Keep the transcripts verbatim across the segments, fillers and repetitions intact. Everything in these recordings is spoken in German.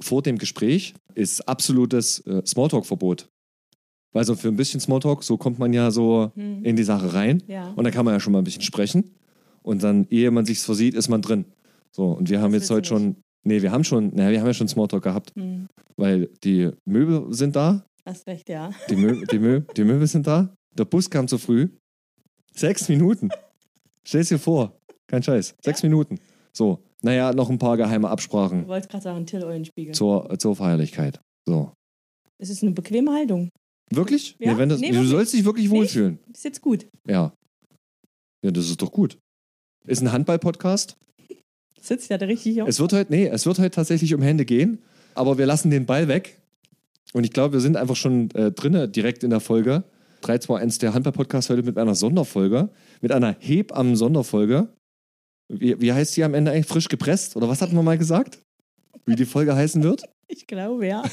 vor dem Gespräch ist absolutes äh, Smalltalk-Verbot. Weil so für ein bisschen Smalltalk, so kommt man ja so hm. in die Sache rein. Ja. Und dann kann man ja schon mal ein bisschen sprechen. Und dann, ehe man sich's versieht, ist man drin. So, und wir haben das jetzt heute schon, nee, wir haben schon, naja, wir haben ja schon Smalltalk gehabt. Hm. Weil die Möbel sind da. Hast recht, ja. Die, Mö- die, Mö- die Möbel sind da. Der Bus kam zu früh. Sechs Minuten. Stell's dir vor. Kein Scheiß. Sechs ja? Minuten. So. Naja, noch ein paar geheime Absprachen. Du wolltest gerade sagen, Till Eulenspiegel. Zur, zur Feierlichkeit. So. Es ist eine bequeme Haltung. Wirklich? Ja? Nee, wenn das, nee, du wirklich. sollst dich wirklich wohlfühlen. Nee, ist jetzt gut. Ja. Ja, das ist doch gut. Ist ein Handball-Podcast. Sitzt ja da richtig auf. Es wird heute, nee, es wird heute tatsächlich um Hände gehen, aber wir lassen den Ball weg. Und ich glaube, wir sind einfach schon äh, drinne direkt in der Folge. drei zwei eins, der Handball-Podcast heute mit einer Sonderfolge. Mit einer Hebammen-Sonderfolge. Wie, wie heißt die am Ende eigentlich? Frisch gepresst? Oder was hatten wir mal gesagt? Wie die Folge heißen wird? Ich glaube, ja.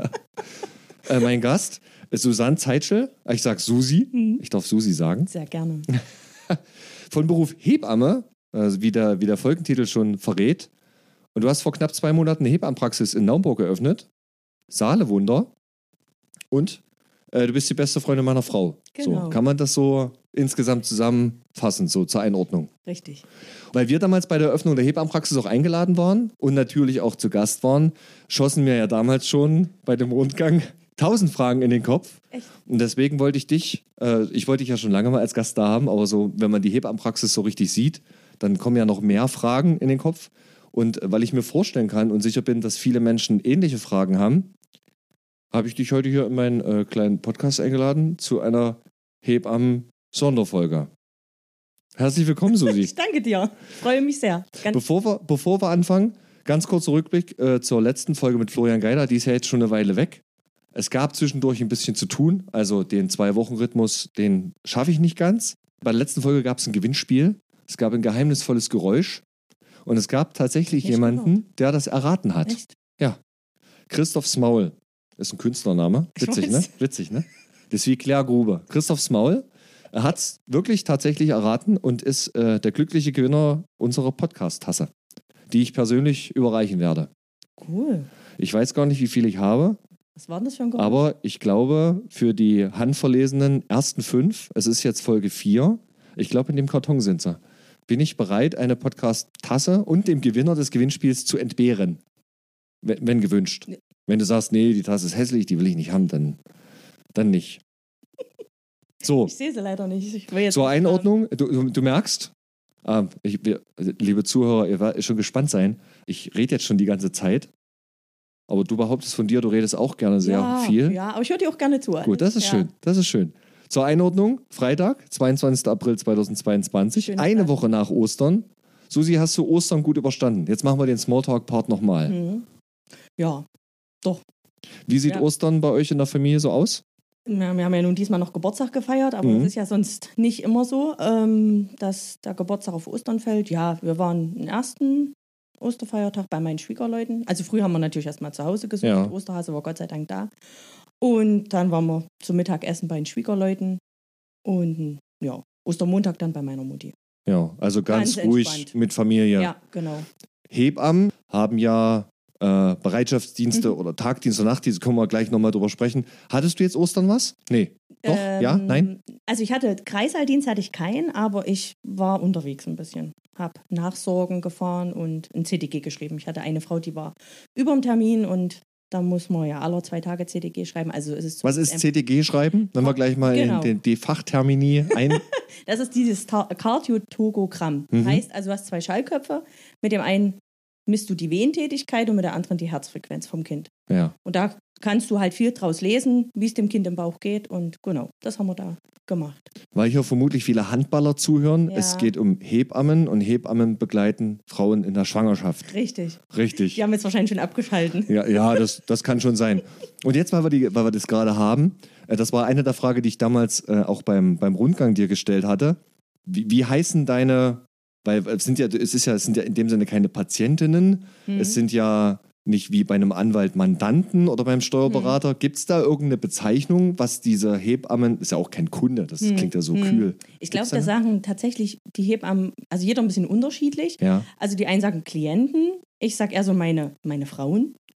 äh, mein Gast ist Susanne Zeitschel. Ich sag Susi. Mhm. Ich darf Susi sagen. Sehr gerne. Von Beruf Hebamme, also wie, der, wie der Folgentitel schon verrät. Und du hast vor knapp zwei Monaten eine Hebammenpraxis in Naumburg eröffnet. Saale-Wunder. Und äh, du bist die beste Freundin meiner Frau. Genau. So, kann man das so insgesamt zusammenfassen, so zur Einordnung? Richtig. Weil wir damals bei der Eröffnung der Hebammenpraxis auch eingeladen waren und natürlich auch zu Gast waren, schossen mir ja damals schon bei dem Rundgang tausend Fragen in den Kopf. Echt? Und deswegen wollte ich dich, äh, ich wollte dich ja schon lange mal als Gast da haben, aber so, wenn man die Hebammenpraxis so richtig sieht, dann kommen ja noch mehr Fragen in den Kopf. Und weil ich mir vorstellen kann und sicher bin, dass viele Menschen ähnliche Fragen haben, habe ich dich heute hier in meinen äh, kleinen Podcast eingeladen zu einer Hebammen-Sonderfolge. Herzlich willkommen, Susi. Ich danke dir. Ich freue mich sehr. Ganz bevor, wir, bevor wir anfangen, ganz kurzer Rückblick äh, zur letzten Folge mit Florian Geiler. Die ist ja jetzt schon eine Weile weg. Es gab zwischendurch ein bisschen zu tun. Also den Zwei-Wochen-Rhythmus, den schaffe ich nicht ganz. Bei der letzten Folge gab es ein Gewinnspiel. Es gab ein geheimnisvolles Geräusch. Und es gab tatsächlich nicht jemanden, genau. der das erraten hat. Echt? Ja. Christoph Smaul. Ist ein Künstlername. Witzig, ne? Witzig, ne? Das ist wie Claire Grube. Christoph Smaul. Er hat es wirklich tatsächlich erraten und ist äh, der glückliche Gewinner unserer Podcast-Tasse, die ich persönlich überreichen werde. Cool. Ich weiß gar nicht, wie viel ich habe. Was war das für ein Geräusch? Aber ich glaube, für die handverlesenen ersten fünf, es ist jetzt Folge vier, ich glaube, in dem Karton sind sie, bin ich bereit, eine Podcast-Tasse und dem Gewinner des Gewinnspiels zu entbehren. Wenn, wenn gewünscht. Ja. Wenn du sagst, nee, die Tasse ist hässlich, die will ich nicht haben, dann, dann nicht. So. Ich sehe sie leider nicht. Ich will jetzt Zur Einordnung, du, du, du merkst, äh, ich, wir, liebe Zuhörer, ihr werdet schon gespannt sein, ich rede jetzt schon die ganze Zeit, aber du behauptest von dir, du redest auch gerne sehr ja, viel. Ja, aber ich höre dir auch gerne zu. Gut, das ist ja. schön, das ist schön. Zur Einordnung, Freitag, zweiundzwanzigster April zweitausendzweiundzwanzig, Schönes eine Tag. Woche nach Ostern. Susi, hast du Ostern gut überstanden? Jetzt machen wir den Smalltalk-Part nochmal. Mhm. Ja, doch. Wie sieht ja. Ostern bei euch in der Familie so aus? Ja, wir haben ja nun diesmal noch Geburtstag gefeiert, aber es mhm. ist ja sonst nicht immer so, ähm, dass der Geburtstag auf Ostern fällt. Ja, wir waren den ersten Osterfeiertag bei meinen Schwiegerleuten. Also früher haben wir natürlich erstmal zu Hause gesucht. Ja. Osterhase war Gott sei Dank da. Und dann waren wir zum Mittagessen bei den Schwiegerleuten. Und ja, Ostermontag dann bei meiner Mutti. Ja, also ganz, ganz ruhig entspannt. Mit Familie. Ja, genau. Hebammen haben ja äh, Bereitschaftsdienste mhm. oder Tagdienste, Nachtdienste, können wir gleich nochmal drüber sprechen. Hattest du jetzt Ostern was? Nee. Doch? Ähm, ja? Nein? Also ich hatte, Kreißsaaldienst hatte ich keinen, aber ich war unterwegs ein bisschen. Hab Nachsorgen gefahren und ein C D G geschrieben. Ich hatte eine Frau, die war über dem Termin und da muss man ja alle zwei Tage C D G schreiben. Also es ist Was ist C D G schreiben? Wenn wir gleich mal genau. in den, die Fachtermini ein... Das ist dieses Kardiotogogramm. Mhm. Heißt also, du hast zwei Schallköpfe. Mit dem einen misst du die Wehentätigkeit und mit der anderen die Herzfrequenz vom Kind. Ja. Und da kannst du halt viel draus lesen, wie es dem Kind im Bauch geht. Und genau, das haben wir da gemacht. Weil hier vermutlich viele Handballer zuhören. Ja. Es geht um Hebammen und Hebammen begleiten Frauen in der Schwangerschaft. Richtig. Richtig. Die haben jetzt wahrscheinlich schon abgeschalten. Ja, ja das, das kann schon sein. Und jetzt, weil wir, die, weil wir das gerade haben, äh, das war eine der Fragen, die ich damals äh, auch beim, beim Rundgang dir gestellt hatte. Wie, wie heißen deine, weil es sind ja, es ist ja, es sind ja in dem Sinne keine Patientinnen, mhm. es sind ja nicht wie bei einem Anwalt Mandanten oder beim Steuerberater. Hm. Gibt es da irgendeine Bezeichnung, was diese Hebammen, ist ja auch kein Kunde, das hm. klingt ja so hm. kühl. Ich glaube, da sagen tatsächlich die Hebammen, also jeder ein bisschen unterschiedlich. Ja. Also die einen sagen Klienten, ich sage eher so meine, meine Frauen.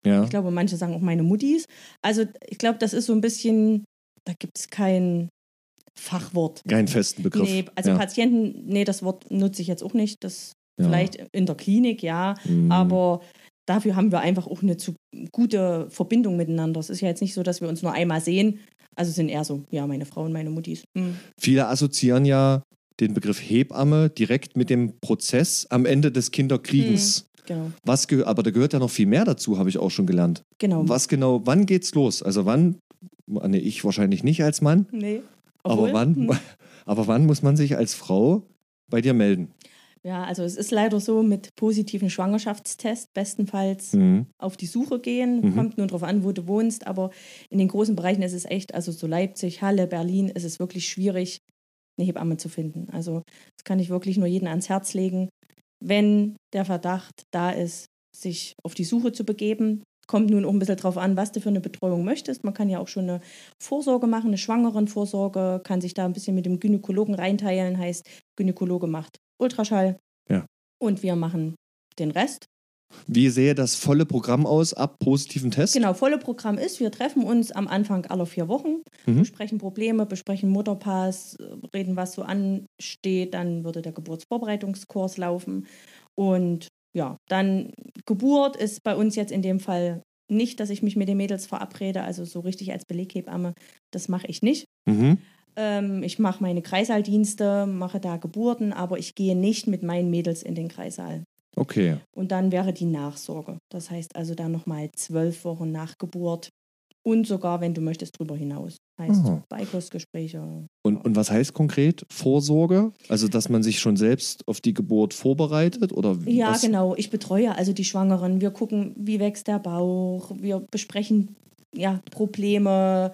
Ja. Ich glaube, manche sagen auch meine Muttis. Also ich glaube, das ist so ein bisschen, da gibt es kein Fachwort. Keinen festen Begriff. Nee, also ja. Patienten, nee, das Wort nutze ich jetzt auch nicht. Das Ja. vielleicht in der Klinik, ja, Mhm. aber dafür haben wir einfach auch eine zu gute Verbindung miteinander. Es ist ja jetzt nicht so, dass wir uns nur einmal sehen. Also sind eher so, ja, meine Frau und meine Muttis. Mhm. Viele assoziieren ja den Begriff Hebamme direkt mit dem Prozess am Ende des Kinderkriegens. Mhm. Genau. Was ge- aber da gehört ja noch viel mehr dazu, habe ich auch schon gelernt. Genau. Was genau, wann geht's los? Also wann, nee, ich wahrscheinlich nicht als Mann, Nee. aber Obwohl, wann, hm. aber wann muss man sich als Frau bei dir melden? Ja, also es ist leider so, mit positiven Schwangerschaftstest bestenfalls Mhm. auf die Suche gehen. Mhm. Kommt nur darauf an, wo du wohnst, aber in den großen Bereichen ist es echt, also so Leipzig, Halle, Berlin, ist es wirklich schwierig, eine Hebamme zu finden. Also das kann ich wirklich nur jedem ans Herz legen, wenn der Verdacht da ist, sich auf die Suche zu begeben. Kommt nun auch ein bisschen drauf an, was du für eine Betreuung möchtest. Man kann ja auch schon eine Vorsorge machen, eine Schwangerenvorsorge, kann sich da ein bisschen mit dem Gynäkologen reinteilen, heißt, Gynäkologe macht Ultraschall Ja. und wir machen den Rest. Wie sähe das volle Programm aus ab positiven Test? Genau, volle Programm ist, wir treffen uns am Anfang aller vier Wochen, Mhm. besprechen Probleme, besprechen Mutterpass, reden, was so ansteht, dann würde der Geburtsvorbereitungskurs laufen und ja, dann Geburt ist bei uns jetzt in dem Fall nicht, dass ich mich mit den Mädels verabrede, also so richtig als Beleghebamme, das mache ich nicht. Mhm. Ähm, ich mache meine Kreisaaldienste, mache da Geburten, aber ich gehe nicht mit meinen Mädels in den Kreissaal. Okay. Und dann wäre die Nachsorge. Das heißt also dann nochmal zwölf Wochen nach Geburt und sogar, wenn du möchtest, drüber hinaus. Heißt Aha. Beikostgespräche. Und, und was heißt konkret Vorsorge? Also, dass man sich schon selbst auf die Geburt vorbereitet? Oder Ja, was? genau. Ich betreue also die Schwangeren. Wir gucken, wie wächst der Bauch. Wir besprechen ja, Probleme.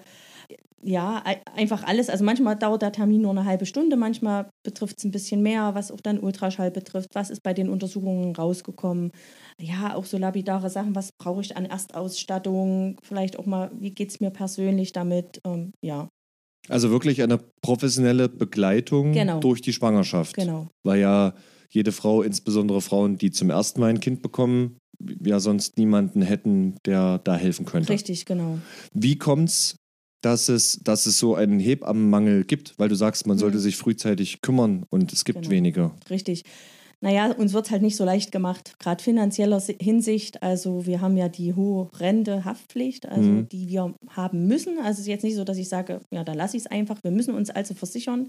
Ja, ei- einfach alles. Also manchmal dauert der Termin nur eine halbe Stunde, manchmal betrifft es ein bisschen mehr, was auch dann Ultraschall betrifft. Was ist bei den Untersuchungen rausgekommen? Ja, auch so lapidare Sachen. Was brauche ich an Erstausstattung? Vielleicht auch mal, wie geht es mir persönlich damit? Ähm, ja, Also wirklich eine professionelle Begleitung Genau. durch die Schwangerschaft. genau. Weil ja jede Frau, insbesondere Frauen, die zum ersten Mal ein Kind bekommen, ja sonst niemanden hätten, der da helfen könnte. Richtig, genau. Wie kommt's, dass es, dass es so einen Hebammenmangel gibt? Weil du sagst, man sollte Mhm. sich frühzeitig kümmern und es gibt Genau. wenige. Richtig. Naja, uns wird es halt nicht so leicht gemacht, gerade finanzieller Si- Hinsicht. Also wir haben ja die hohe Rente-Haftpflicht, also Mhm. die wir haben müssen. Also es ist jetzt nicht so, dass ich sage, ja, dann lasse ich es einfach. Wir müssen uns also versichern.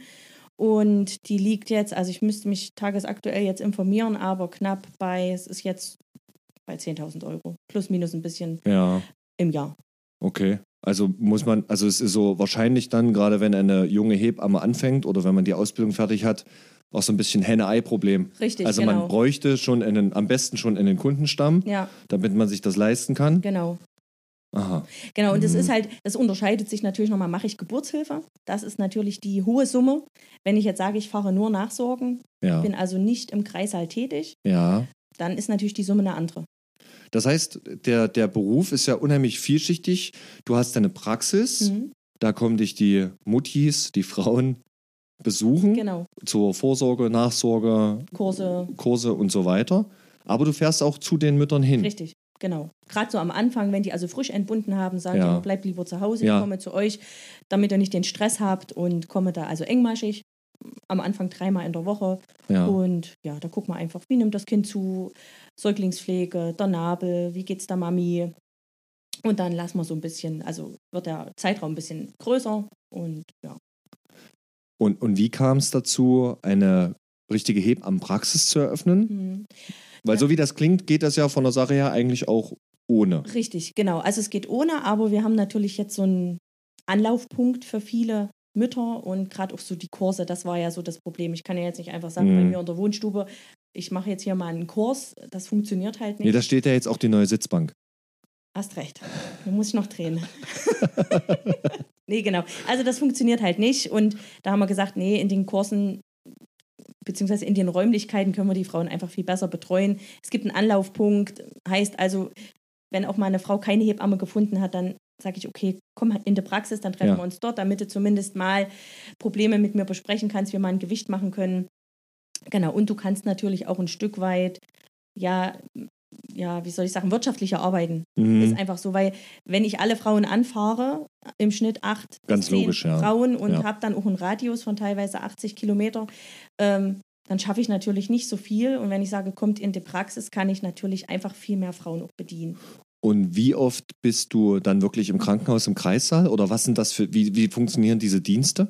Und die liegt jetzt, also ich müsste mich tagesaktuell jetzt informieren, aber knapp bei, es ist jetzt bei zehntausend Euro. Plus, minus ein bisschen Ja, im Jahr. okay. Also muss man, also es ist so wahrscheinlich dann, gerade wenn eine junge Hebamme anfängt oder wenn man die Ausbildung fertig hat, auch so ein bisschen Henne-Ei-Problem. Richtig, Also genau. man bräuchte schon einen, am besten schon einen Kundenstamm, Ja, damit man sich das leisten kann. genau. Aha. Genau, und das Mhm. ist halt, das unterscheidet sich natürlich nochmal, mache ich Geburtshilfe. Das ist natürlich die hohe Summe. Wenn ich jetzt sage, ich fahre nur Nachsorgen, Ja. bin also nicht im Kreissaal tätig, Ja. dann ist natürlich die Summe eine andere. Das heißt, der, der Beruf ist ja unheimlich vielschichtig. Du hast deine Praxis, Mhm. da kommen dich die Muttis, die Frauen besuchen Genau, zur Vorsorge, Nachsorge, Kurse, Kurse und so weiter. Aber du fährst auch zu den Müttern hin. richtig, genau. Gerade so am Anfang, wenn die also frisch entbunden haben, sage Ja. ich, aber bleibt lieber zu Hause, Ja. ich komme zu euch, damit ihr nicht den Stress habt und komme da also engmaschig. Am Anfang dreimal in der Woche. Ja. Und ja, da gucken wir einfach, wie nimmt das Kind zu, Säuglingspflege, der Nabel, wie geht's der Mami? Und dann lassen wir so ein bisschen, also wird der Zeitraum ein bisschen größer und ja. Und, und wie kam es dazu, eine richtige Hebammenpraxis zu eröffnen? Hm. Weil Ja. so wie das klingt, geht das ja von der Sache her eigentlich auch ohne. Richtig, genau. Also es geht ohne, aber wir haben natürlich jetzt so einen Anlaufpunkt für viele Mütter und gerade auch so die Kurse, das war ja so das Problem. Ich kann ja jetzt nicht einfach sagen, Mhm. bei mir in der Wohnstube, ich mache jetzt hier mal einen Kurs, das funktioniert halt nicht. Nee, da steht ja jetzt auch die neue Sitzbank. Hast recht. Da muss ich noch drehen. Nee, genau. Also das funktioniert halt nicht. Und da haben wir gesagt, nee, in den Kursen beziehungsweise in den Räumlichkeiten können wir die Frauen einfach viel besser betreuen. Es gibt einen Anlaufpunkt. Heißt also, wenn auch mal eine Frau keine Hebamme gefunden hat, dann sage ich, okay, komm in die Praxis, dann treffen Ja. wir uns dort, damit du zumindest mal Probleme mit mir besprechen kannst, wir mal ein Gewicht machen können. Genau. Und du kannst natürlich auch ein Stück weit ja ja, wie soll ich sagen, wirtschaftlicher arbeiten. Mhm. Ist einfach so, weil wenn ich alle Frauen anfahre, im Schnitt acht Ganz bis zehn logisch, ja. Frauen und Ja. habe dann auch einen Radius von teilweise achtzig Kilometer, ähm, dann schaffe ich natürlich nicht so viel. Und wenn ich sage, kommt in die Praxis, kann ich natürlich einfach viel mehr Frauen auch bedienen. Und wie oft bist du dann wirklich im Krankenhaus im Kreissaal? Oder was sind das für, wie, wie funktionieren diese Dienste?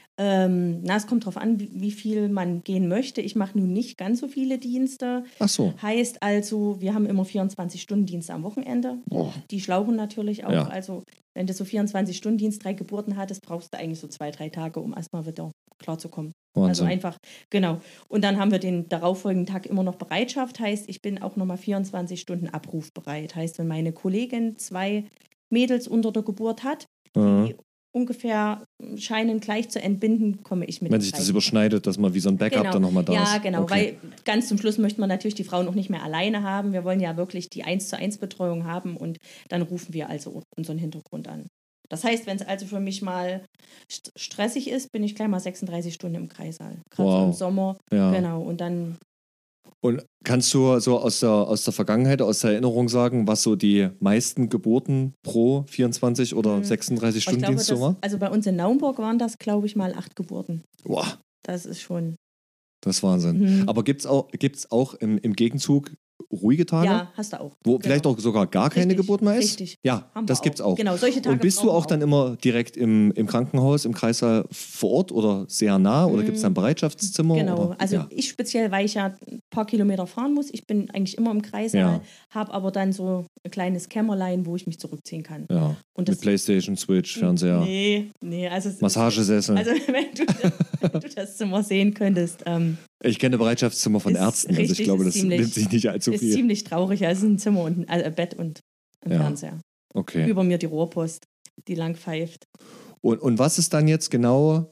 Ähm, na, es kommt darauf an, wie, wie viel man gehen möchte. Ich mache nun nicht ganz so viele Dienste. Ach so. Heißt also, wir haben immer vierundzwanzig-Stunden-Dienste am Wochenende. Oh. Die schlauchen natürlich auch. Ja. Also, wenn du so vierundzwanzig-Stunden-Dienst, drei Geburten hattest, brauchst du eigentlich so zwei, drei Tage, um erstmal wieder klarzukommen. Wahnsinn. Also einfach, genau. Und dann haben wir den darauffolgenden Tag immer noch Bereitschaft. Heißt, ich bin auch nochmal vierundzwanzig Stunden abrufbereit. Heißt, wenn meine Kollegin zwei Mädels unter der Geburt hat, Ja. die ungefähr scheinen gleich zu entbinden, komme ich mit. Wenn sich das überschneidet, dass man wie so ein Backup genau. dann nochmal da ja, ist. Ja, genau, Okay. weil ganz zum Schluss möchten wir natürlich die Frauen auch nicht mehr alleine haben. Wir wollen ja wirklich die eins zu eins Betreuung haben und dann rufen wir also unseren Hintergrund an. Das heißt, wenn es also für mich mal st- stressig ist, bin ich gleich mal sechsunddreißig Stunden im Kreissaal. Gerade Wow. so im Sommer. Ja. Genau, und dann Und kannst du so aus der, aus der Vergangenheit, aus der Erinnerung sagen, was so die meisten Geburten pro vierundzwanzig oder Mhm. sechsunddreißig aber ich Stunden glaube, Dienst so das, war? also bei uns in Naumburg waren das, glaube ich, mal acht Geburten. Boah, Das ist schon. das ist Wahnsinn. Mhm. Aber gibt es auch, gibt's auch im, im Gegenzug ruhige Tage? Ja, hast du auch. Wo Genau. vielleicht auch sogar gar keine Richtig, Geburt mehr ist? richtig. Ja, Haben wir das gibt's auch. Genau, solche Tage Und bist du brauchen wir auch dann immer direkt im, im Krankenhaus, im Kreissaal vor Ort oder sehr nah? Oder gibt es da ein Bereitschaftszimmer? Genau, Oder? also ja. ich speziell, weil ich ja ein paar Kilometer fahren muss. Ich bin eigentlich immer im Kreissaal, Ja. habe aber dann so ein kleines Kämmerlein, wo ich mich zurückziehen kann. Ja, Und mit das, Playstation, Switch, Fernseher, Nee, nee, also es ist- Massagesessel. Also wenn du, das, wenn du das Zimmer sehen könntest, ähm, ich kenne Bereitschaftszimmer von ist Ärzten, also ich richtig, glaube, ist das ziemlich- nimmt sich nicht allzu ist viel. ziemlich traurig. Also ein Zimmer und ein also ein Bett und ein Ja. Fernseher. Okay. Über mir die Rohrpost, die lang pfeift. Und, und was ist dann jetzt genau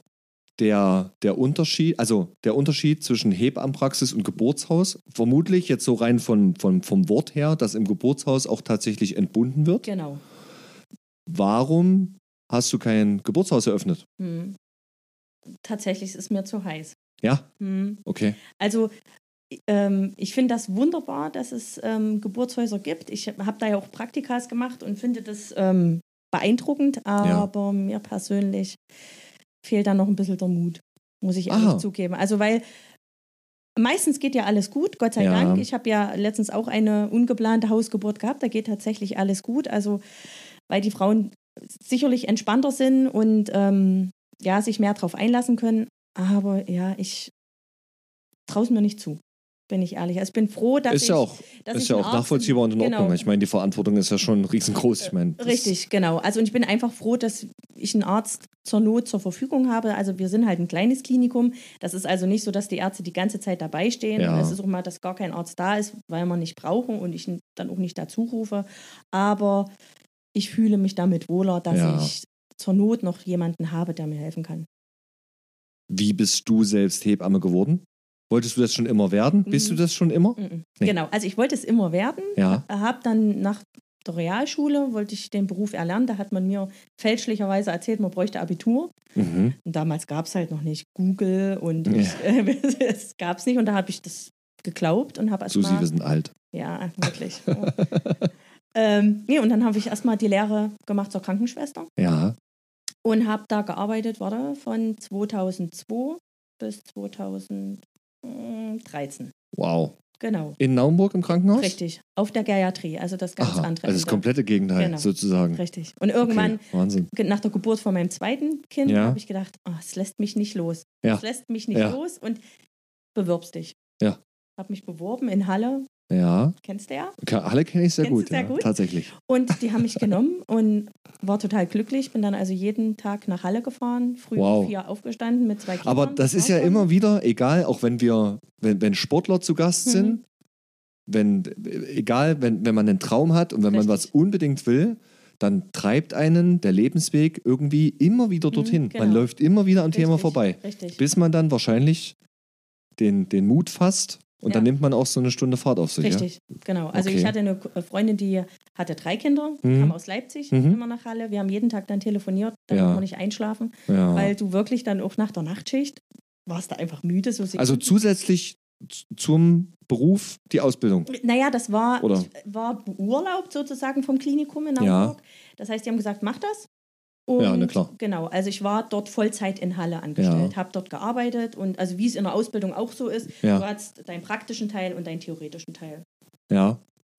der, der Unterschied, also der Unterschied zwischen Hebammenpraxis und Geburtshaus? Vermutlich jetzt so rein von, von, vom Wort her, dass im Geburtshaus auch tatsächlich entbunden wird. Genau. Warum hast du kein Geburtshaus eröffnet? Hm. Tatsächlich ist es mir zu heiß. Ja, Hm. okay. Also ähm, ich finde das wunderbar, dass es ähm, Geburtshäuser gibt. Ich habe da ja auch Praktikas gemacht und finde das ähm, beeindruckend, aber mir persönlich fehlt da noch ein bisschen der Mut, muss ich ehrlich Aha. zugeben. Also weil meistens geht ja alles gut, Gott sei Ja. Dank. Ich habe ja letztens auch eine ungeplante Hausgeburt gehabt, da geht tatsächlich alles gut. Also weil die Frauen sicherlich entspannter sind und ähm, ja, sich mehr darauf einlassen können. Aber ja, ich traue es mir nicht zu, bin ich ehrlich. Also ich bin froh, dass Ist ich... ja auch, dass ist ich ja einen auch Arzt- nachvollziehbar und in genau. Ordnung. Ich meine, die Verantwortung ist ja schon riesengroß. Ich meine, das- Richtig, genau. Also und ich bin einfach froh, dass ich einen Arzt zur Not zur Verfügung habe. Also wir sind halt ein kleines Klinikum. Das ist also nicht so, dass die Ärzte die ganze Zeit dabei stehen. Ja. Und es ist auch mal, dass gar kein Arzt da ist, weil wir nicht brauchen und ich ihn dann auch nicht dazu rufe. Aber ich fühle mich damit wohler, dass Ja. ich zur Not noch jemanden habe, der mir helfen kann. Wie bist du selbst Hebamme geworden? Wolltest du das schon immer werden? Bist Mhm. du das schon immer? Mhm. Nee. Genau, also ich wollte es immer werden. Ja. Habe dann nach der Realschule, wollte ich den Beruf erlernen. Da hat man mir fälschlicherweise erzählt, man bräuchte Abitur. Mhm. Und damals gab es halt noch nicht Google und Ja. ich, äh, es gab es nicht. Und da habe ich das geglaubt und habe Susi, erstmal... wir sind alt. Ja, wirklich. Ja. ähm, nee, und dann habe ich erstmal die Lehre gemacht zur Krankenschwester Ja. und habe da gearbeitet, warte, von zweitausendzwei bis zweitausenddreizehn. Wow. Genau, In Naumburg im Krankenhaus? richtig. Auf der Geriatrie, also das ganz Aha, andere. also das Ende. komplette Gegenteil Genau. sozusagen. Richtig. Und irgendwann, Okay, Wahnsinn. ge- nach der Geburt von meinem zweiten Kind, Ja. habe ich gedacht, oh, es lässt mich nicht los. Ja. Es lässt mich nicht Ja. los und bewirbst dich. Ja. Habe mich beworben in Halle, Ja. kennst du ja? Ka- Alle kenne ich sehr Kennst du gut, sehr ja, gut? tatsächlich. Und die haben mich genommen und war total glücklich. Bin dann also jeden Tag nach Halle gefahren, früh Wow. um vier aufgestanden mit zwei Kindern. Aber das ist ja war schon- immer wieder, egal, auch wenn wir, wenn, wenn Sportler zu Gast Mhm. sind, wenn, egal, wenn, wenn man einen Traum hat und wenn man was Richtig. unbedingt will, dann treibt einen der Lebensweg irgendwie immer wieder dorthin. genau. Man läuft immer wieder am Richtig, Thema vorbei, Richtig. bis man dann wahrscheinlich den, den Mut fasst und Ja. dann nimmt man auch so eine Stunde Fahrt auf sich. Richtig, genau. Also Okay. ich hatte eine K- Freundin, die hatte drei Kinder, Mhm. kam aus Leipzig, Mhm. immer nach Halle. Wir haben jeden Tag dann telefoniert, damit Ja. wir nicht einschlafen, Ja? Ja. weil du wirklich dann auch nach der Nachtschicht warst du einfach müde. So Also zusätzlich z- zum Beruf die Ausbildung? Naja, das war, Oder? war beurlaubt sozusagen vom Klinikum in Ja. Naumburg. Das heißt, die haben gesagt, mach das. Und Ja, na klar. Genau, also ich war dort Vollzeit in Halle angestellt, Ja. habe dort gearbeitet und also wie es in der Ausbildung auch so ist, Ja. du hast deinen praktischen Teil und deinen theoretischen Teil. Ja.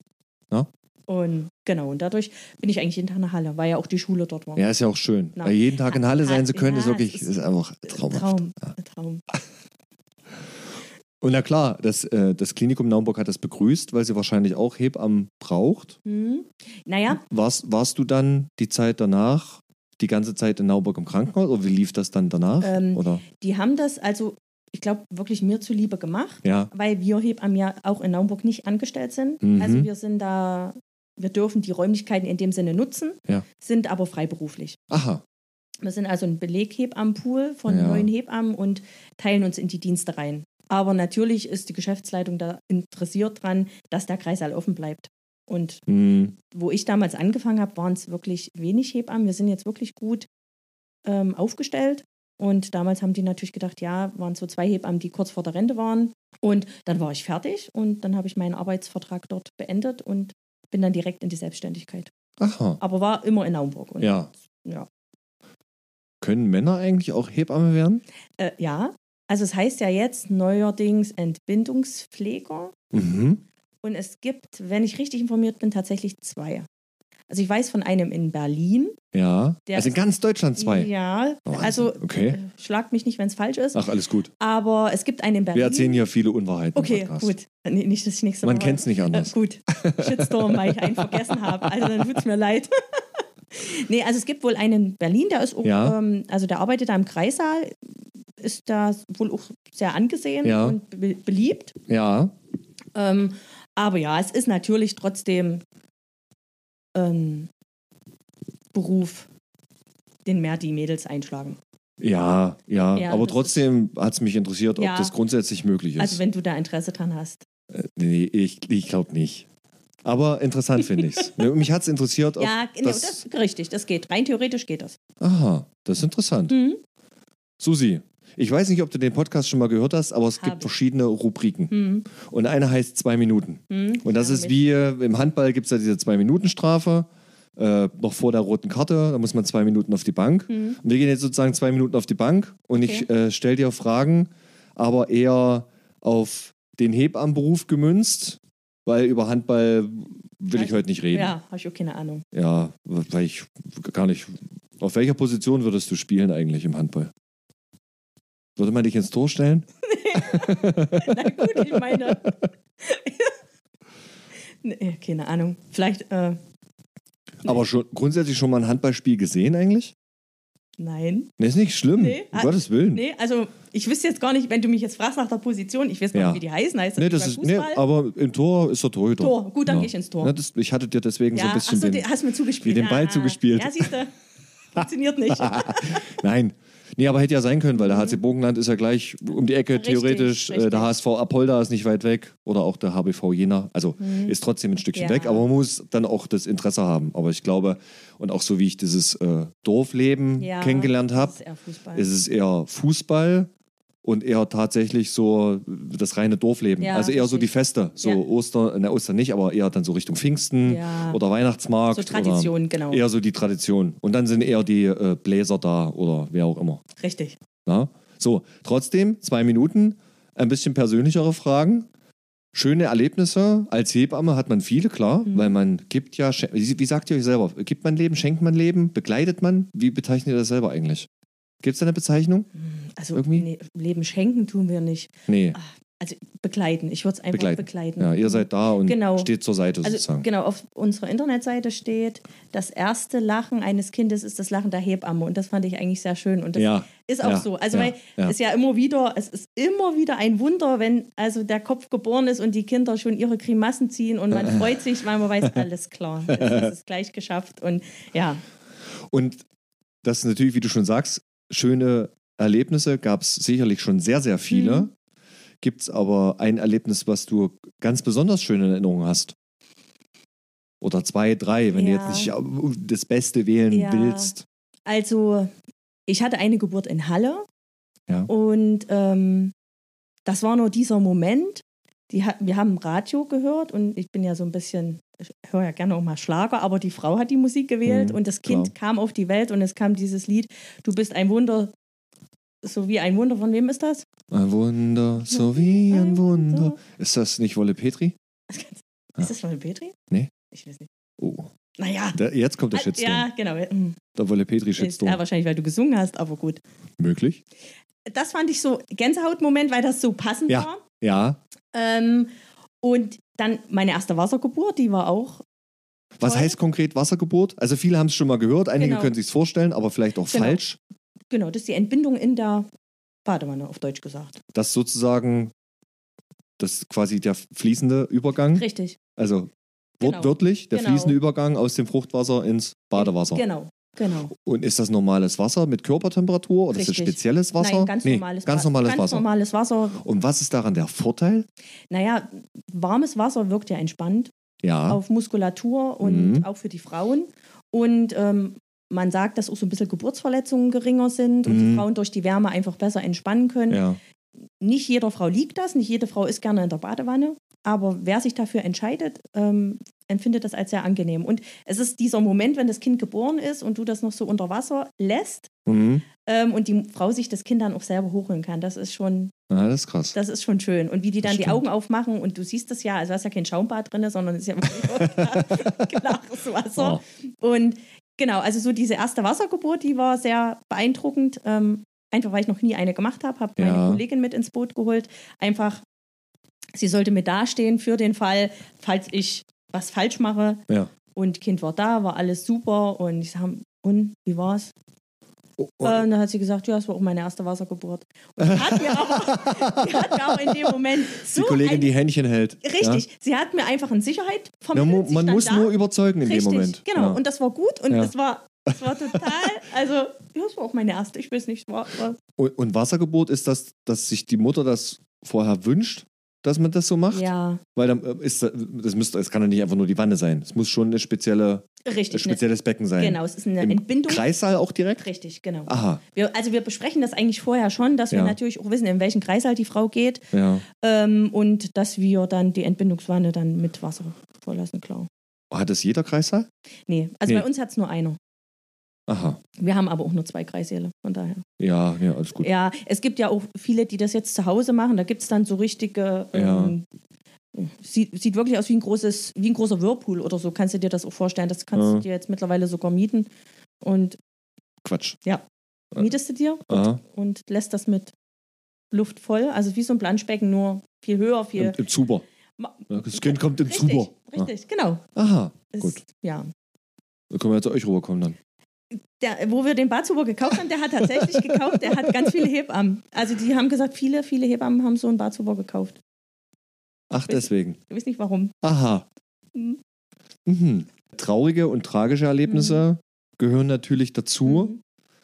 Und genau, und dadurch bin ich eigentlich jeden Tag nach Halle, weil ja auch die Schule dort war. Ja, ist ja auch schön. Na. Weil jeden Tag in Halle sein zu können, Ja, ist wirklich, es ist, ist einfach traumhaft. Traum, Ja. ein Traum. Und na klar, das, äh, das Klinikum Naumburg hat das begrüßt, weil sie wahrscheinlich auch Hebammen braucht. Hm. Naja, Warst, warst du dann die Zeit danach, die ganze Zeit in Naumburg im Krankenhaus oder wie lief das dann danach? Ähm, oder? die haben das also, ich glaube, wirklich mir zuliebe gemacht, Ja. weil wir Hebammen ja auch in Naumburg nicht angestellt sind. Mhm. Also wir sind da, wir dürfen die Räumlichkeiten in dem Sinne nutzen, Ja. sind aber freiberuflich. Aha. Wir sind also ein Beleghebammenpool von Ja. neun Hebammen und teilen uns in die Dienste rein. Aber natürlich ist die Geschäftsleitung da interessiert dran, dass der Kreißsaal offen bleibt. Und Hm. wo ich damals angefangen habe, waren es wirklich wenig Hebammen. Wir sind jetzt wirklich gut ähm, aufgestellt. Und damals haben die natürlich gedacht, ja, waren so zwei Hebammen, die kurz vor der Rente waren. Und dann war ich fertig und dann habe ich meinen Arbeitsvertrag dort beendet und bin dann direkt in die Selbstständigkeit. Aha. Aber war immer in Naumburg. Und Ja. ja. Können Männer eigentlich auch Hebamme werden? Äh, ja, also es heißt ja jetzt neuerdings Entbindungspfleger. Mhm. Und es gibt, wenn ich richtig informiert bin, tatsächlich zwei. Also ich weiß von einem in Berlin. Ja. Der also in ganz Deutschland zwei. Ja, Oh, Wahnsinn. also Okay. äh, schlag mich nicht, wenn es falsch ist. Ach, alles gut. Aber es gibt einen in Berlin. Wir erzählen hier viele Unwahrheiten Okay, im Podcast. gut. Nee, nicht, dass ich nächste Man Woche- kennt es nicht Äh, anders. gut. Shitstorm, weil ich einen vergessen habe. Also dann tut es mir leid. Nee, also es gibt wohl einen in Berlin, der ist auch, Ja. ähm, also der arbeitet da im Kreissaal, ist da wohl auch sehr angesehen Ja. und be beliebt. Ja. Ähm, aber ja, es ist natürlich trotzdem ein Beruf, den mehr die Mädels einschlagen. Ja, ja. Ja, aber das trotzdem hat es mich interessiert, ob Ja. das grundsätzlich möglich ist. Also wenn du da Interesse dran hast. Äh, nee, ich, ich glaube nicht. Aber interessant finde ich es. Mich hat es interessiert, ob Ja, genau, das... das ist richtig, das geht. Rein theoretisch geht das. Aha, das ist interessant. Mhm. Susi, ich weiß nicht, ob du den Podcast schon mal gehört hast, aber es Hab gibt ich. verschiedene Rubriken. Mhm. Und eine heißt zwei Minuten. Mhm. Und das Ja, ist mich. wie äh, im Handball gibt es ja diese Zwei-Minuten-Strafe. Äh, noch vor der roten Karte, da muss man zwei Minuten auf die Bank. Mhm. Und wir gehen jetzt sozusagen zwei Minuten auf die Bank und ich Okay. äh, stelle dir Fragen, aber eher auf den Hebammenberuf gemünzt, weil über Handball will ich Also, heute nicht reden. Ja, habe ich auch keine Ahnung. Ja, weil ich gar nicht. Auf welcher Position würdest du spielen eigentlich im Handball? Würde man dich ins Tor stellen? Na gut, ich meine. Nee, keine Ahnung. Vielleicht, äh, Aber schon grundsätzlich schon mal ein Handballspiel gesehen eigentlich? nein. Nee, ist nicht schlimm. Nee. Um Gottes Willen. Nee, also ich wüsste jetzt gar nicht, wenn du mich jetzt fragst nach der Position, ich weiß gar Ja. nicht, wie die heißen. Heißt Nee, das, das wie ist, beim nee, Fußball? aber im Tor ist der Torhüter. Tor. Gut, dann Ja. gehe ich ins Tor. Ja, das, ich hatte dir deswegen so Ja, ein bisschen achso, den, hast du mir zugespielt. wie den Ball ja, zugespielt. Ja, siehst du. Funktioniert nicht. Nein. Nee, aber hätte ja sein können, weil der H C Burgenland ist ja gleich um die Ecke, Mhm. Richtig, theoretisch. Äh, richtig. der H S V Apolda ist nicht weit weg oder auch der H B V Jena. Also ist trotzdem ein Stückchen Mhm. Ja. weg, aber man muss dann auch das Interesse haben. Aber ich glaube, und auch so wie ich dieses äh, Dorfleben Ja, kennengelernt das habe, ist eher Fußball. ist es eher Fußball und eher tatsächlich so das reine Dorfleben. Ja, also eher so richtig. die Feste. So Ja. Oster, ne, Ostern nicht, aber eher dann so Richtung Pfingsten Ja. oder Weihnachtsmarkt. So Tradition, oder genau. Eher so die Tradition. Und dann sind eher die äh, Bläser da oder wer auch immer. Richtig. Na? So, trotzdem, zwei Minuten, ein bisschen persönlichere Fragen. Schöne Erlebnisse. Als Hebamme hat man viele, klar, Mhm. weil man gibt ja, schen- wie, wie sagt ihr euch selber? Gibt man Leben, schenkt man Leben, begleitet man? Wie bezeichnet ihr das selber eigentlich? Gibt es da eine Bezeichnung? Also Irgendwie? nee, Leben schenken tun wir nicht. Nee, Also begleiten. Ich würde es einfach begleiten. begleiten. Ja, ihr seid da und Genau. steht zur Seite Also sozusagen. genau, auf unserer Internetseite steht, das erste Lachen eines Kindes ist das Lachen der Hebamme. Und das fand ich eigentlich sehr schön. Und das Ja, ist auch ja, so. Also ja, weil ja. es ja immer wieder, es ist immer wieder ein Wunder, wenn also der Kopf geboren ist und die Kinder schon ihre Grimassen ziehen und man freut sich, weil man weiß, alles klar, jetzt ist es gleich geschafft. Und ja, Und das ist natürlich, wie du schon sagst, schöne Erlebnisse gab es sicherlich schon sehr, sehr viele. Mhm. Gibt es aber ein Erlebnis, was du ganz besonders schön in Erinnerung hast? Oder zwei, drei, wenn Ja. du jetzt nicht das Beste wählen Ja. willst. also ich hatte eine Geburt in Halle Ja. und ähm, das war nur dieser Moment, die hat, wir haben Radio gehört und ich bin ja so ein bisschen, ich höre ja gerne auch mal Schlager, aber die Frau hat die Musik gewählt Mhm, und das Kind klar. kam auf die Welt und es kam dieses Lied, du bist ein Wunder, so wie ein Wunder, von wem ist das? Ein Wunder, so wie ein Wunder. Ist das nicht Wolle Petri? Ist das von Petri? Nee. Ich weiß nicht. Oh, Naja. der, jetzt kommt der Shitstorm. Ja, genau. Der Wolle Petri Shitstorm. Ja, wahrscheinlich, weil du gesungen hast, aber gut. Möglich? Das fand ich so Gänsehautmoment, weil das so passend Ja. war. Ja. Ähm, und dann meine erste Wassergeburt, die war auch. Was toll. heißt konkret Wassergeburt? Also viele haben es schon mal gehört, einige Genau. können sich vorstellen, aber vielleicht auch Genau. falsch. Genau, das ist die Entbindung in der Badewanne, auf Deutsch gesagt. Das sozusagen, das ist quasi der fließende Übergang. Richtig. Also Genau. wortwörtlich, der Genau. fließende Übergang aus dem Fruchtwasser ins Badewasser. Genau, genau. Und ist das normales Wasser mit Körpertemperatur oder ist das Richtig. spezielles Wasser? Nein, ganz Nee, normales, ganz Wa- normales ganz Wasser. normales Wasser. Und was ist daran der Vorteil? Naja, warmes Wasser wirkt ja entspannt Ja. auf Muskulatur und Mhm. auch für die Frauen. Und ähm, man sagt, dass auch so ein bisschen Geburtsverletzungen geringer sind und Mhm. die Frauen durch die Wärme einfach besser entspannen können. Ja. Nicht jeder Frau liegt das, nicht jede Frau ist gerne in der Badewanne, aber wer sich dafür entscheidet, ähm, empfindet das als sehr angenehm. Und es ist dieser Moment, wenn das Kind geboren ist und du das noch so unter Wasser lässt Mhm. ähm, und die Frau sich das Kind dann auch selber hochholen kann. Das ist schon, Ja, das ist krass. das ist schon schön. Und wie die dann Das die stimmt. Augen aufmachen und du siehst das ja, also hast ja kein Schaumbad drin, sondern es ist ja wirklich klares Wasser. Oh. Und genau, also so diese erste Wassergeburt, die war sehr beeindruckend. Ähm, einfach weil ich noch nie eine gemacht habe, habe meine Ja. Kollegin mit ins Boot geholt. Einfach, sie sollte mit dastehen für den Fall, falls ich was falsch mache. Ja. Und Kind war da, war alles super. Und ich sage, und wie war's? Oh, oh. Äh, und dann hat sie gesagt, ja, es war auch meine erste Wassergeburt. Und die hat mir auch, die hat mir auch in dem Moment so die Kollegin, ein, die Händchen hält. richtig, sie hat mir einfach eine Sicherheit Ja. vermittelt. Ja, mo- sie man stand muss da. nur überzeugen in Richtig, dem Moment. genau. Ja. Und das war gut und Ja. es war, es war total, also, ja, es war auch meine erste, ich weiß nicht, es war, war Und, und Wassergeburt ist das, dass sich die Mutter das vorher wünscht, dass man das so macht? ja, Weil dann äh, ist das, das müsste, es kann ja nicht einfach nur die Wanne sein. Es muss schon eine spezielle, ein richtig. Ne, spezielles Becken sein. genau, es ist eine Im Entbindung. Kreissaal auch direkt? Richtig, genau. Aha, Wir, also wir besprechen das eigentlich vorher schon, dass wir Ja. natürlich auch wissen, in welchen Kreißsaal die Frau geht ja. ähm, und dass wir dann die Entbindungswanne dann mit Wasser vorlassen, klar. Hat das jeder Kreissaal? Nee, also Nee. bei uns hat es nur einer. Aha, Wir haben aber auch nur zwei Kreissäle, von daher. ja, ja, alles gut. Ja, es gibt ja auch viele, die das jetzt zu Hause machen. Da gibt es dann so richtige, ähm, sieht, sieht wirklich aus wie ein großes, wie ein großer Whirlpool oder so. Kannst du dir das auch vorstellen? Das kannst Ja. du dir jetzt mittlerweile sogar mieten. Und Quatsch. mietest du dir Aha. und lässt das mit Luft voll. Also wie so ein Planschbecken, nur viel höher, viel. Im, im Zuber. Ma- Ja, das Kind kommt im richtig, Zuber. richtig, genau. Ah. Aha, Ist, gut. Ja. Dann können wir zu euch rüberkommen dann. Der, wo wir den Badzuber gekauft haben, der hat tatsächlich gekauft, der hat ganz viele Hebammen. Also die haben gesagt, viele, viele Hebammen haben so einen Badzuber gekauft. Ach, Weiß- deswegen. Ich weiß nicht warum. Aha. Mhm. Mhm. Traurige und tragische Erlebnisse gehören natürlich dazu. Mhm.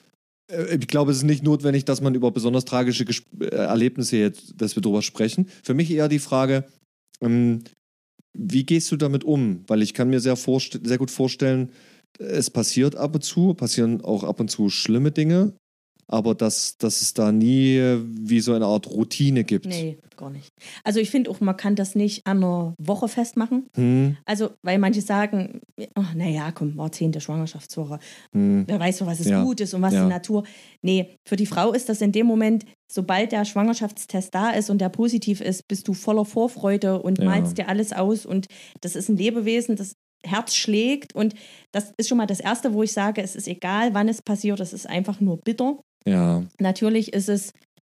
Äh, Ich glaube, es ist nicht notwendig, dass man über besonders tragische Gesp- äh, Erlebnisse jetzt, dass wir darüber sprechen. Für mich eher die Frage, ähm, wie gehst du damit um? Weil ich kann mir sehr, vorst- sehr gut vorstellen, es passiert ab und zu, passieren auch ab und zu schlimme Dinge, aber dass, dass es da nie äh, wie so eine Art Routine gibt. Nee, gar nicht. Also ich finde auch, man kann das nicht an einer Woche festmachen. Hm, Also, weil manche sagen, oh, naja, komm, war zehnte Schwangerschaftswoche. hm, Wer weiß, was ist Ja. gut ist und was Ja. die Natur. Nee, für die Frau ist das in dem Moment, sobald der Schwangerschaftstest da ist und der positiv ist, bist du voller Vorfreude und Ja. malst dir alles aus. Und das ist ein Lebewesen, das Herz schlägt. Und das ist schon mal das Erste, wo ich sage, es ist egal, wann es passiert, es ist einfach nur bitter. ja, Natürlich ist es,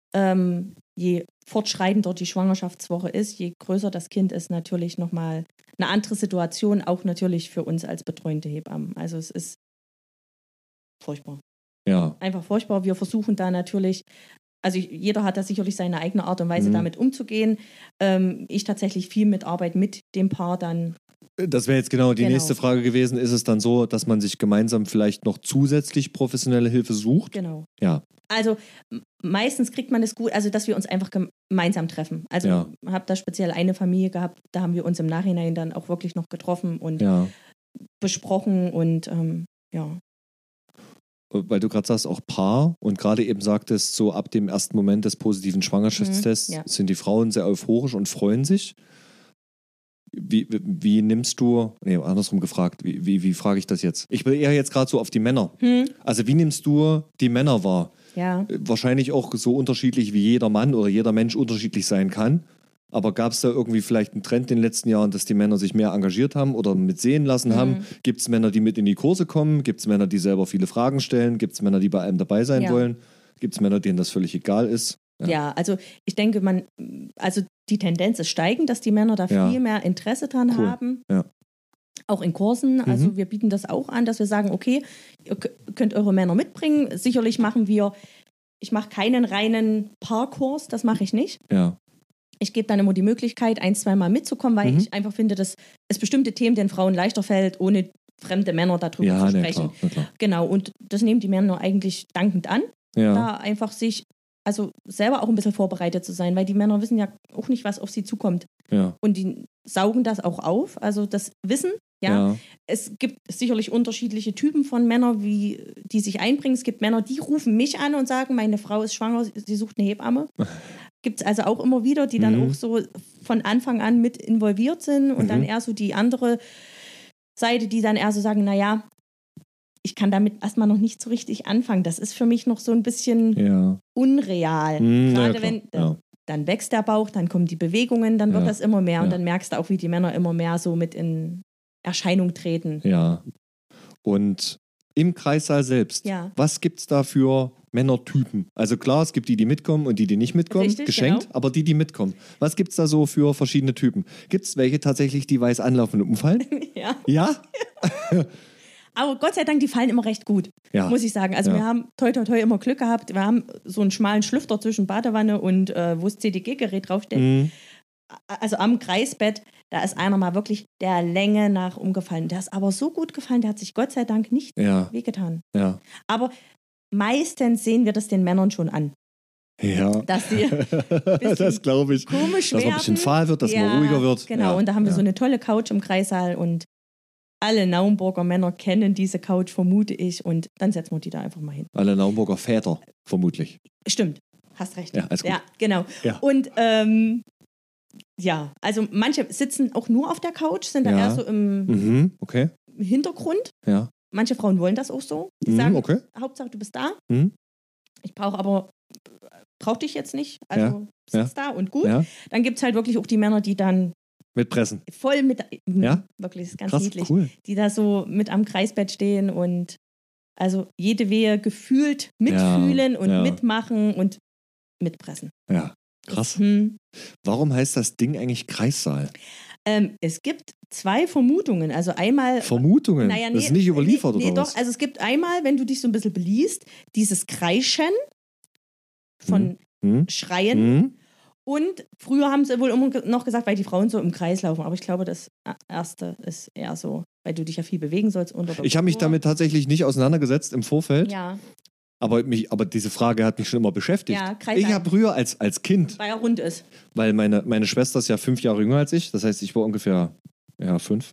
ähm, je fortschreitender die Schwangerschaftswoche ist, je größer das Kind ist, natürlich nochmal eine andere Situation, auch natürlich für uns als betreuende Hebammen. Also es ist furchtbar. ja. Einfach furchtbar. Wir versuchen da natürlich, also jeder hat da sicherlich seine eigene Art und Weise, Mhm. damit umzugehen. Ähm, ich tatsächlich viel Mitarbeit mit dem Paar dann. Das wäre jetzt genau die Genau. nächste Frage gewesen. Ist es dann so, dass man sich gemeinsam vielleicht noch zusätzlich professionelle Hilfe sucht? Genau. Ja. Also m- meistens kriegt man es gut, also dass wir uns einfach gemeinsam treffen. Also Ja. ich habe da speziell eine Familie gehabt, da haben wir uns im Nachhinein dann auch wirklich noch getroffen und Ja. besprochen und ähm, ja. weil du gerade sagst, auch Paar und gerade eben sagtest, so ab dem ersten Moment des positiven Schwangerschaftstests Mhm, ja. sind die Frauen sehr euphorisch und freuen sich. Wie, wie, wie nimmst du, nee, andersrum gefragt, wie, wie, wie frage ich das jetzt? Ich will eher jetzt gerade so auf die Männer. Hm. Also wie nimmst du die Männer wahr? Ja. Wahrscheinlich auch so unterschiedlich, wie jeder Mann oder jeder Mensch unterschiedlich sein kann. Aber gab es da irgendwie vielleicht einen Trend in den letzten Jahren, dass die Männer sich mehr engagiert haben oder mit sehen lassen Mhm. haben? Gibt es Männer, die mit in die Kurse kommen? Gibt es Männer, die selber viele Fragen stellen? Gibt es Männer, die bei einem dabei sein Ja. wollen? Gibt es Männer, denen das völlig egal ist? Ja. ja, also ich denke, man, also die Tendenz ist steigend, dass die Männer da Ja. viel mehr Interesse dran Cool. haben. Ja. Auch in Kursen. Also Mhm. wir bieten das auch an, dass wir sagen, okay, ihr k- könnt eure Männer mitbringen. Sicherlich machen wir, ich mache keinen reinen Paarkurs, das mache ich nicht. Ja. Ich gebe dann immer die Möglichkeit, ein, zwei Mal mitzukommen, weil Mhm. ich einfach finde, dass es bestimmte Themen den Frauen leichter fällt, ohne fremde Männer darüber Ja, zu na sprechen. klar, na klar. Genau, und das nehmen die Männer eigentlich dankend an, Ja. da einfach sich, also selber auch ein bisschen vorbereitet zu sein, weil die Männer wissen ja auch nicht, was auf sie zukommt. Ja. Und die saugen das auch auf, also das Wissen. Ja, Ja. es gibt sicherlich unterschiedliche Typen von Männern, wie, die sich einbringen. Es gibt Männer, die rufen mich an und sagen, meine Frau ist schwanger, sie sucht eine Hebamme. Gibt es also auch immer wieder, die dann Mhm. auch so von Anfang an mit involviert sind und Mhm. dann eher so die andere Seite, die dann eher so sagen, naja, ich kann damit erstmal noch nicht so richtig anfangen. Das ist für mich noch so ein bisschen Ja. unreal. Mhm, na ja, Gerade klar. wenn, Ja. dann wächst der Bauch, dann kommen die Bewegungen, dann wird Ja. das immer mehr und Ja. dann merkst du auch, wie die Männer immer mehr so mit in Erscheinung treten. Ja. Und im Kreissaal selbst, Ja. was gibt es da für Männertypen? Also klar, es gibt die, die mitkommen und die, die nicht mitkommen, Richtig, geschenkt, genau. aber die, die mitkommen. Was gibt es da so für verschiedene Typen? Gibt es welche tatsächlich, die weiß anlaufen und umfallen? Ja. Ja? Aber Gott sei Dank, die fallen immer recht gut, Ja. muss ich sagen. Also Ja. wir haben toi toi toi immer Glück gehabt. Wir haben so einen schmalen Schlüfter zwischen Badewanne und äh, wo das C D G-Gerät draufsteht. Mhm. Also am Kreisbett, da ist einer mal wirklich der Länge nach umgefallen. Der ist aber so gut gefallen, der hat sich Gott sei Dank nicht Ja. wehgetan. Ja. Aber meistens sehen wir das den Männern schon an, Ja. dass sie bisschen Das glaube ich. komisch Dass man ein bisschen werden. fahl wird, dass Ja, man ruhiger wird. Genau, Ja. und da haben wir ja. so eine tolle Couch im Kreissaal und alle Naumburger Männer kennen diese Couch, vermute ich. Und dann setzen wir die da einfach mal hin. Alle Naumburger Väter, vermutlich. Stimmt, hast recht. Ja, alles gut. Ja, genau. Ja. Und ähm, ja, also manche sitzen auch nur auf der Couch, sind da Ja. eher so im Mhm. Okay. Hintergrund. Ja. Manche Frauen wollen das auch so. Die Mhm, sagen, okay. Hauptsache du bist da. Mhm. Ich brauche aber, brauch dich jetzt nicht. Also Ja. sitz da und gut. Ja. Dann gibt es halt wirklich auch die Männer, die dann Mit Pressen. voll mit, Ja? wirklich, das ist ganz Krass, niedlich, cool. die da so mit am Kreisbett stehen und also jede Wehe gefühlt mitfühlen Ja, und ja. mitmachen und mitpressen. Ja. Krass. Hm. Warum heißt das Ding eigentlich Kreissaal? Ähm, es gibt zwei Vermutungen. Also einmal. Vermutungen? Naja, nee, das ist nicht überliefert nee, nee, oder doch. was? Also es gibt einmal, wenn du dich so ein bisschen beliest, dieses Kreischen von Hm? Schreien. Hm? Und früher haben sie wohl immer ge- noch gesagt, weil die Frauen so im Kreis laufen. Aber ich glaube, das erste ist eher so, weil du dich ja viel bewegen sollst unter der Ich habe mich Uhr. damit tatsächlich nicht auseinandergesetzt im Vorfeld, Ja, aber, mich, aber diese Frage hat mich schon immer beschäftigt. Ja, Kreissaal. Ich habe früher als, als Kind, weil er rund ist. weil meine, meine Schwester ist ja fünf Jahre jünger als ich, das heißt, ich war ungefähr ja, fünf.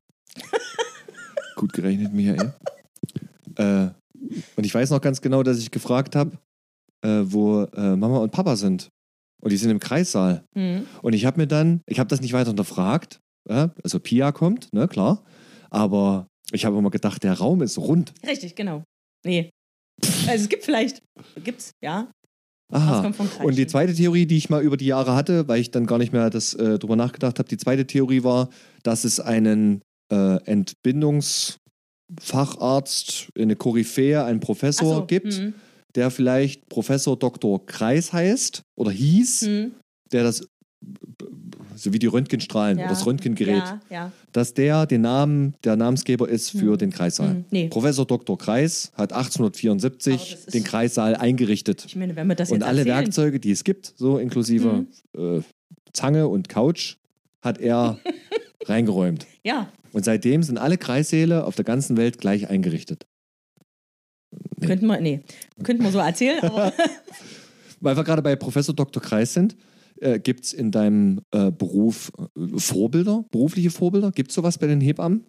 Gut gerechnet, Michael. Äh, und ich weiß noch ganz genau, dass ich gefragt habe, äh, wo äh, Mama und Papa sind. Und die sind im Kreissaal. Hm. Und ich habe mir dann, ich habe das nicht weiter hinterfragt, ja, also Pia kommt, ne, klar, aber ich habe immer gedacht, der Raum ist rund. Richtig, genau. Nee. Also es gibt vielleicht, gibt's, ja. Das Aha. kommt vom Kreischen. Und die zweite Theorie, die ich mal über die Jahre hatte, weil ich dann gar nicht mehr das, äh, drüber nachgedacht habe, die zweite Theorie war, dass es einen äh, Entbindungsfacharzt, eine Koryphäe, einen Professor Ach so, gibt, hm. der vielleicht Professor Doktor Kreis heißt oder hieß, Hm. der das, so wie die Röntgenstrahlen Ja. oder das Röntgengerät, Ja, ja. dass der den Namen, der Namensgeber ist für Hm. den Kreissaal. Hm. Nee. Professor Doktor Kreis hat Aber achtzehnhundertvierundsiebzig das ist- den Kreissaal eingerichtet. Ich meine, wenn wir das Und jetzt alle erzählen, Werkzeuge, die es gibt, so inklusive äh, Zange und Couch, hat er reingeräumt. Ja, Und seitdem sind alle Kreissäle auf der ganzen Welt gleich eingerichtet. Nee. könnten wir, nee, könnten wir so erzählen, aber Weil wir gerade bei Professor Doktor Kreis sind, äh, gibt es in deinem äh, Beruf äh, Vorbilder, berufliche Vorbilder? Gibt es sowas bei den Hebammen?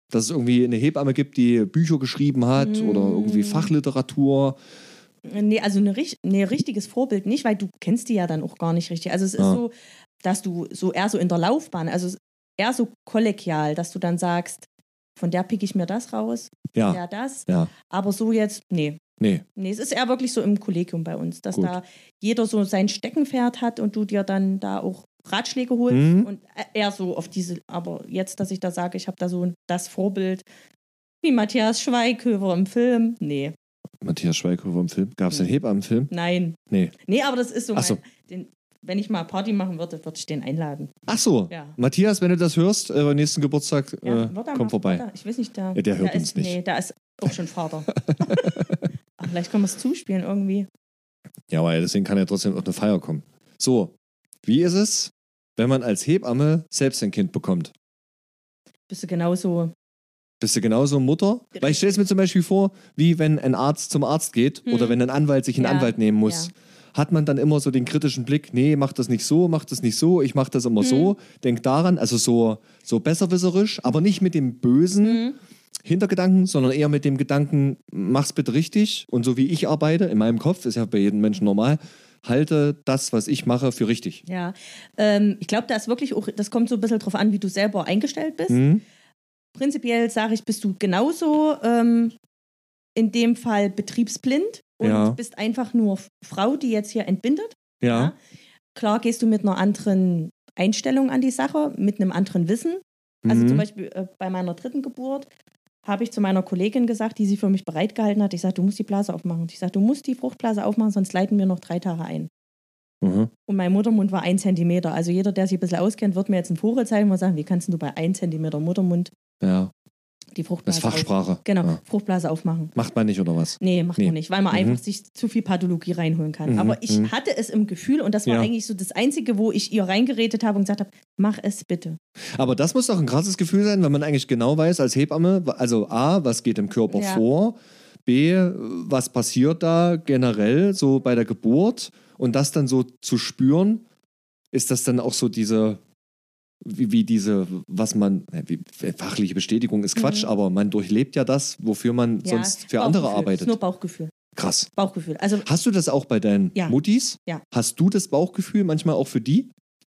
Dass es irgendwie eine Hebamme gibt, die Bücher geschrieben hat Mm. oder irgendwie Fachliteratur. Nee, also ein nee, richtiges Vorbild nicht, weil du kennst die ja dann auch gar nicht richtig. Also es ist Ah. so, dass du so eher so in der Laufbahn, also eher so kollegial, dass du dann sagst, von der pick ich mir das raus, Ja. der das. Ja. Aber so jetzt, nee. Nee. Nee, es ist eher wirklich so im Kollegium bei uns, dass Gut. da jeder so sein Steckenpferd hat und du dir dann da auch Ratschläge holst Mhm. und eher so auf diese, aber jetzt, dass ich da sage, ich habe da so das Vorbild wie Matthias Schweighöfer im Film, nee, Matthias Schweighöfer im Film. Gab es einen Hebammenfilm? nein. Nee. Nee, aber das ist so, Ach so. mein, den, wenn ich mal Party machen würde, würde ich den einladen. Ach so. Ja. Matthias, wenn du das hörst, äh, beim nächsten Geburtstag, Ja, äh, wird er komm mal vorbei. Vater? Ich weiß nicht, der, Ja, der hört der uns ist, nicht. Nee, der ist auch schon Vater. Aber vielleicht können wir es zuspielen irgendwie. Ja, aber deswegen kann er trotzdem auf eine Feier kommen. So, wie ist es, wenn man als Hebamme selbst ein Kind bekommt? Bist du genauso. Bist du genauso Mutter? Weil ich stelle es mir zum Beispiel vor, wie wenn ein Arzt zum Arzt geht Hm. oder wenn ein Anwalt sich einen Ja, Anwalt nehmen muss. ja. Hat man dann immer so den kritischen Blick, nee, mach das nicht so, mach das nicht so, ich mach das immer Hm. so, denk daran, also so, so besserwisserisch, aber nicht mit dem bösen Hm. Hintergedanken, sondern eher mit dem Gedanken, mach's bitte richtig und so wie ich arbeite, in meinem Kopf, ist ja bei jedem Menschen normal, halte das, was ich mache, für richtig. Ja, ähm, ich glaube, da ist wirklich auch, das kommt so ein bisschen drauf an, wie du selber eingestellt bist. Mhm. Prinzipiell sage ich, bist du genauso ähm, in dem Fall betriebsblind und Ja. bist einfach nur Frau, die jetzt hier entbindet. Ja. Klar gehst du mit einer anderen Einstellung an die Sache, mit einem anderen Wissen. Also Mhm. zum Beispiel äh, bei meiner dritten Geburt habe ich zu meiner Kollegin gesagt, die sie für mich bereitgehalten hat, ich sage, du musst die Blase aufmachen. Ich sage, du musst die Fruchtblase aufmachen, sonst leiten wir noch drei Tage ein. Mhm. Und mein Muttermund war ein Zentimeter. Also jeder, der sich ein bisschen auskennt, wird mir jetzt einen Vogel zeigen und sagen, wie kannst du bei ein Zentimeter Muttermund Ja. die Das Fruchtblase ist Fachsprache. Auf, genau, Ja. Fruchtblase aufmachen. Macht man nicht, oder was? Nee, macht Nee. man nicht, weil man Mhm. einfach sich zu viel Pathologie reinholen kann. Mhm, Aber ich mhm. hatte es im Gefühl und das war Ja. eigentlich so das Einzige, wo ich ihr reingeredet habe und gesagt habe, mach es bitte. Aber das muss doch ein krasses Gefühl sein, wenn man eigentlich genau weiß als Hebamme, also A, was geht im Körper Ja. vor, B, was passiert da generell so bei der Geburt und das dann so zu spüren, ist das dann auch so diese, wie, wie diese, was man, wie, fachliche Bestätigung ist Quatsch, Mhm. aber man durchlebt ja das, wofür man Ja, sonst für andere Bauchgefühl. arbeitet. Ist nur Bauchgefühl. Krass. Bauchgefühl. Also Hast du das auch bei deinen Ja. Muttis? Ja. Hast du das Bauchgefühl manchmal auch für die?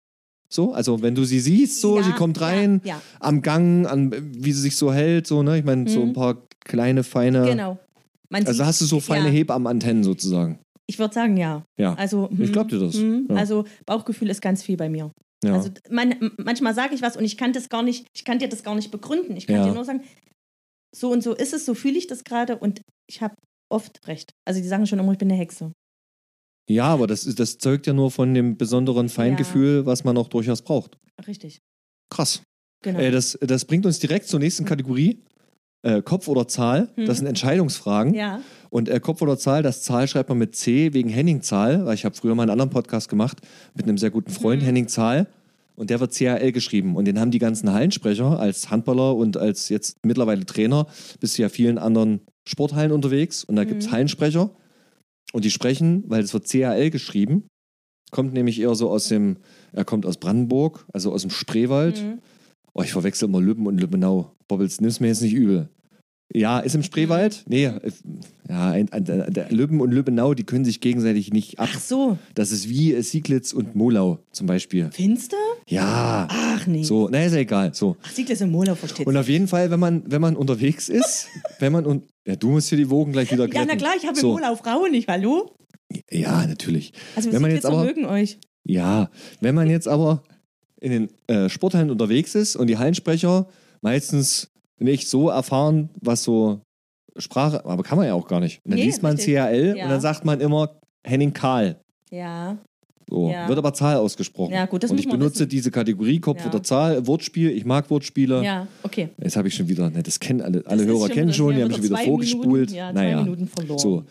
So, also wenn du sie siehst, so, ja, sie kommt rein, Ja, am Gang, an wie sie sich so hält, so, ne? Ich meine, so ein Mhm. paar kleine, feine. ja, genau. Man Also sieht- hast du so feine ja, Hebammenantennen sozusagen. Ich würde sagen, ja. Ja. Also, Ich hm, glaub dir das. hm, Ja. Also Bauchgefühl ist ganz viel bei mir. Ja. Also man, manchmal sage ich was und ich kann das gar nicht, ich kann dir das gar nicht begründen. Ich kann Ja. dir nur sagen, so und so ist es, so fühle ich das gerade und ich habe oft recht. Also die sagen schon immer, ich bin eine Hexe. ja, aber das, ist- das zeugt ja nur von dem besonderen Feingefühl, was man auch durchaus braucht. Richtig. Krass. Genau. Äh, das, das bringt uns direkt zur nächsten Kategorie. Äh, Kopf oder Zahl. Hm. Das sind Entscheidungsfragen. ja. Und äh, Kopf oder Zahl, das Zahl schreibt man mit C wegen Henning Zahl, weil ich habe früher mal einen anderen Podcast gemacht mit einem sehr guten Freund, Mhm. Henning Zahl. Und der wird C H L geschrieben. Und den haben die ganzen Hallensprecher als Handballer und als jetzt mittlerweile Trainer, bist du ja vielen anderen Sporthallen unterwegs. Und da gibt es Mhm. Hallensprecher. Und die sprechen, weil es wird C H L geschrieben, kommt nämlich eher so aus dem, er kommt aus Brandenburg, also aus dem Spreewald. Mhm. Oh, ich verwechsel immer Lübben und Lübbenau. Bobbels, nimm's mir jetzt nicht übel. Ja, ist im Spreewald? Nee, äh, ja, ein, ein, der Lübben und Lübbenau, die können sich gegenseitig nicht ab. Ach so, Das ist wie äh, Sieglitz und Molau zum Beispiel. findest du? Ja, Ach nee. so, na ist ja egal. So. Ach, Sieglitz im Molau versteht Und auf jeden Fall, wenn man, wenn man unterwegs ist, wenn man und ja, du musst hier die Wogen gleich wieder Ja, glätten. na klar, ich habe im so. Molau Frauen nicht, hallo? Ja, natürlich. Also Wenn man Sieglitzer jetzt aber- mögen euch. Ja, wenn man jetzt aber in den äh, Sporthallen unterwegs ist und die Hallensprecher meistens nicht so erfahren, was so Sprache, aber kann man ja auch gar nicht. Und dann Nee, liest man richtig. C H L Ja. und dann sagt man immer Henning Kahl. Ja. So, Ja. wird aber Zahl ausgesprochen. Ja, gut, das und muss ich man benutze wissen. diese Kategorie Kopf Ja. oder Zahl, Wortspiel, ich mag Wortspiele. Ja, okay. Jetzt habe ich schon wieder, ne, das kennen alle, alle Das ist Hörer kennen wieder- schon, die ja, haben schon wieder zwei vorgespult. Minuten, ja, zwei naja, Minuten verloren. so,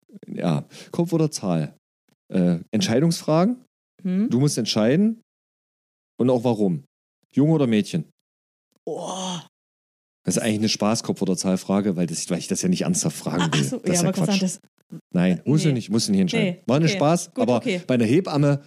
ja, Kopf oder Zahl. Äh, Entscheidungsfragen, Hm? du musst entscheiden und auch warum. Junge oder Mädchen? Oh. Das ist eigentlich eine Spaß-Kopf- oder Zahlfrage, weil, das, weil ich das ja nicht ernsthaft fragen will. Ach so, das ja, ist ja aber Quatsch. das, Nein, musst du Nee. nicht, musst du nicht entscheiden. Nee, War eine okay. Spaß, Gut, aber okay. bei einer Hebamme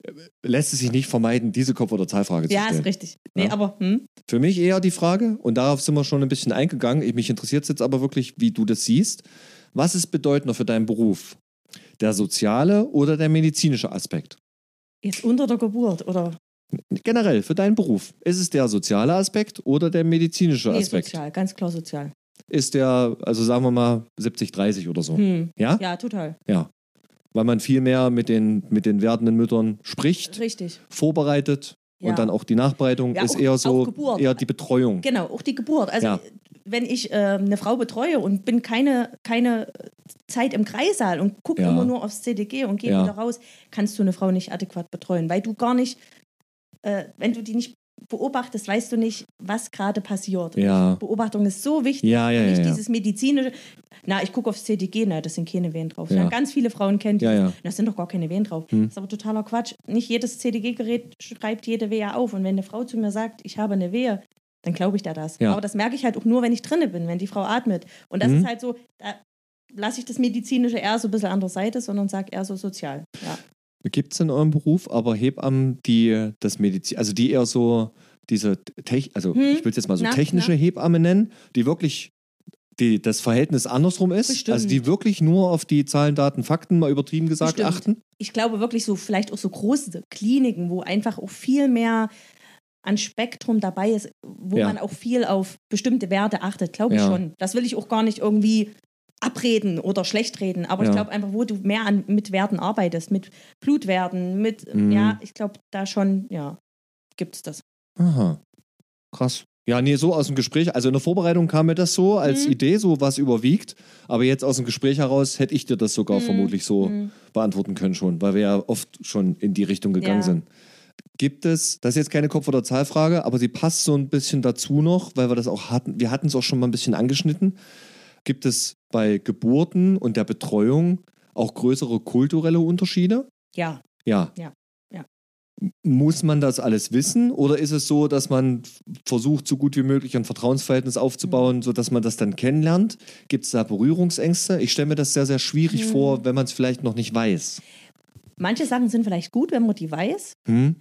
lässt es sich nicht vermeiden, diese Kopf- oder Zahlfrage zu Ja, stellen. ist richtig. Nee, Ja. aber hm? Für mich eher die Frage, und darauf sind wir schon ein bisschen eingegangen, ich- mich interessiert es jetzt aber wirklich, wie du das siehst. Was ist bedeutender für deinen Beruf? Der soziale oder der medizinische Aspekt? Jetzt unter der Geburt, oder? Generell, für deinen Beruf. Ist es der soziale Aspekt oder der medizinische Nee, Aspekt? sozial, ganz klar sozial. Ist der, also sagen wir mal, siebzig dreißig oder so? Hm. Ja? Ja, total. Ja. Weil man viel mehr mit den, mit den werdenden Müttern spricht, Richtig. vorbereitet Ja. und dann auch die Nachbereitung Ja, ist auch- eher auch so, Geburt. eher die Betreuung. Genau, auch die Geburt. Also Ja. wenn ich äh, eine Frau betreue und bin keine, keine Zeit im Kreissaal und gucke Ja. immer nur aufs C D G und gehe Ja. wieder raus, kannst du eine Frau nicht adäquat betreuen, weil du gar nicht, äh, wenn du die nicht beobachtest, weißt du nicht, was gerade passiert. Ja. Beobachtung ist so wichtig. Ja, ja, Und nicht ja, ja. dieses medizinische, na, ich gucke aufs C D G, na, das sind keine Wehen drauf. Ja. Ja. Ganz viele Frauen kennen die. Ja, ja. Da sind doch gar keine Wehen drauf. Hm. Das ist aber totaler Quatsch. Nicht jedes C D G-Gerät schreibt jede Wehe auf. Und wenn eine Frau zu mir sagt, ich habe eine Wehe, dann glaube ich da das. Ja. Aber das merke ich halt auch nur, wenn ich drinne bin, wenn die Frau atmet. Und das Mhm. ist halt so, da lasse ich das Medizinische eher so ein bisschen an der Seite, sondern sage eher so sozial. Ja. Gibt es in eurem Beruf aber Hebammen, die das Medizin, also die eher so diese, Tech, also Hm. ich will es jetzt mal so Na, technische na. Hebamme nennen, die wirklich die, das Verhältnis andersrum ist, Bestimmt. also die wirklich nur auf die Zahlen, Daten, Fakten, mal übertrieben gesagt, Bestimmt. achten? Ich glaube wirklich so, vielleicht auch so große Kliniken, wo einfach auch viel mehr an Spektrum dabei ist, wo Ja. man auch viel auf bestimmte Werte achtet, glaube ich Ja. schon. Das will ich auch gar nicht irgendwie abreden oder schlecht reden, aber Ja. ich glaube einfach, wo du mehr an, mit Werten arbeitest, mit Blutwerten, mit, Mhm. ja, ich glaube, da schon, ja, gibt es das. Aha, krass. Ja, nee, so aus dem Gespräch, also in der Vorbereitung kam mir das so als Mhm. Idee, so was überwiegt, aber jetzt aus dem Gespräch heraus hätte ich dir das sogar Mhm. vermutlich so Mhm. beantworten können schon, weil wir ja oft schon in die Richtung gegangen Ja. sind. Gibt es, das ist jetzt keine Kopf- oder Zahlfrage, aber sie passt so ein bisschen dazu noch, weil wir das auch hatten, wir hatten es auch schon mal ein bisschen angeschnitten. Gibt es bei Geburten und der Betreuung auch größere kulturelle Unterschiede? Ja, Ja. Ja, ja. M- Muss man das alles wissen oder ist es so, dass man f- versucht, so gut wie möglich ein Vertrauensverhältnis aufzubauen, sodass man das dann kennenlernt? Gibt es da Berührungsängste? Ich stelle mir das sehr, sehr schwierig Hm. vor, wenn man es vielleicht noch nicht weiß. manche Sachen sind vielleicht gut, wenn man die weiß, Hm?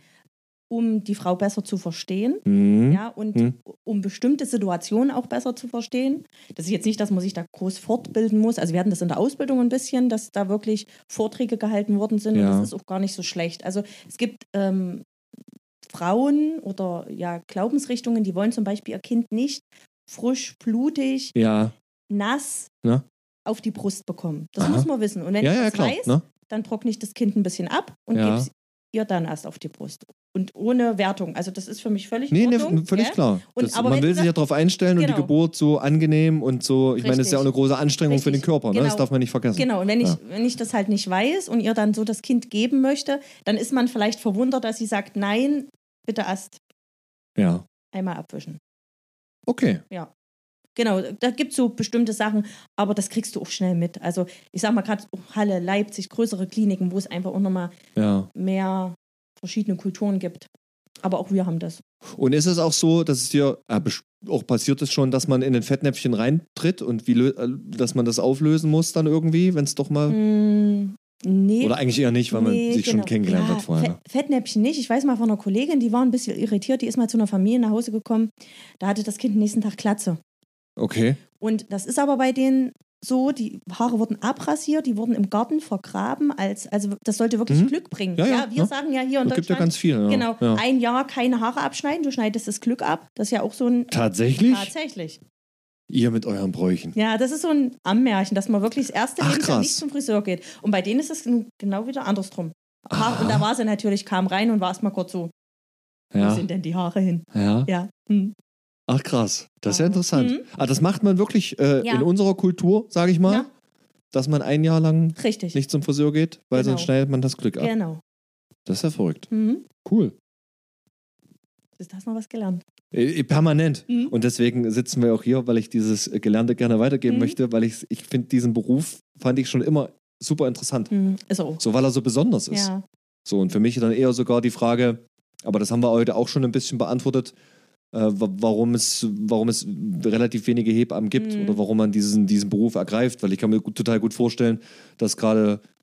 um die Frau besser zu verstehen. Hm? Ja, und Hm. um bestimmte Situationen auch besser zu verstehen. Das ist jetzt nicht, dass man sich da groß fortbilden muss. Also wir hatten das in der Ausbildung ein bisschen, dass da wirklich Vorträge gehalten worden sind Ja. und das ist auch gar nicht so schlecht. Also es gibt ähm, Frauen oder ja, Glaubensrichtungen, die wollen zum Beispiel ihr Kind nicht frisch, blutig, Ja. nass Ne? auf die Brust bekommen. Das Aha. muss man wissen. Und wenn Ja, ich ja, das klar. weiß, Ne? dann trockne ich das Kind ein bisschen ab und Ja. gebe es ihr dann erst auf die Brust. Und ohne Wertung. Also das ist für mich völlig Nee, in nee, Ordnung. völlig gell? klar. Und- Das, aber man wenn will du sich ja sagst- darauf einstellen und die Genau. Geburt so angenehm und so. Ich meine, das ist ja auch eine Richtig. große Anstrengung für den Richtig. Körper. Ne? Das Genau. darf man nicht vergessen. Genau, und wenn ich, Ja. wenn ich das halt nicht weiß und ihr dann so das Kind geben möchte, dann ist man vielleicht verwundert, dass sie sagt, nein, bitte erst Ja. einmal abwischen. Okay. Genau, da gibt es so bestimmte Sachen, aber das kriegst du auch schnell mit. Also ich sag mal gerade Halle, Leipzig, größere Kliniken, wo es einfach auch nochmal Ja. mehr verschiedene Kulturen gibt. Aber auch wir haben das. Und ist es auch so, dass es dir äh, bes- auch passiert ist schon, dass man in ein Fettnäpfchen reintritt und wie lö- äh, dass man das auflösen muss dann irgendwie, wenn es doch mal. Mm, nee. Oder eigentlich eher nicht, weil man Nee, sich schon genau. kennengelernt ja, hat vorher. Fe- Fettnäpfchen nicht. Ich weiß mal von einer Kollegin, die war ein bisschen irritiert, die ist mal zu einer Familie nach Hause gekommen. Da hatte das Kind am nächsten Tag Glatze. Okay. Und das ist aber bei denen so, die Haare wurden abrasiert, die wurden im Garten vergraben, als, also das sollte wirklich Mhm. Glück bringen. Ja, ja, wir ja. sagen ja hier in Es gibt ja Deutschland, ganz viel. Ja. genau, Ja. ein Jahr keine Haare abschneiden, du schneidest das Glück ab. Das ist ja auch so ein, Tatsächlich? tatsächlich. Ihr mit euren Bräuchen. Ja, das ist so ein Ammärchen, dass man wirklich das erste Ach, Lebensjahr krass. nicht zum Friseur geht. Und bei denen ist es nun genau wieder andersrum. Haar, und da war sie natürlich, kam rein und war erstmal kurz so, wo Ja. sind denn die Haare hin? Ja. Ja. Hm. Ach krass. Das ist ja Ja. interessant. Mhm. Ah, das macht man wirklich äh, Ja. in unserer Kultur, sage ich mal, Ja. dass man ein Jahr lang Richtig. nicht zum Friseur geht, weil Genau. sonst schneidet man das Glück ab. Genau. Das ist ja verrückt. Mhm. Cool. Ist das noch was gelernt? Äh, Permanent. Mhm. Und deswegen sitzen wir auch hier, weil ich dieses äh, Gelernte gerne weitergeben Mhm. möchte, weil ich, ich finde diesen Beruf, fand ich schon immer super interessant. Hm. Ist auch. So, weil er so besonders ist. Ja. So, und für mich dann eher sogar die Frage, aber das haben wir heute auch schon ein bisschen beantwortet, äh, wa- warum, es, warum es relativ wenige Hebammen gibt Mhm. oder warum man diesen, diesen Beruf ergreift, weil ich kann mir gut, total gut vorstellen, dass gerade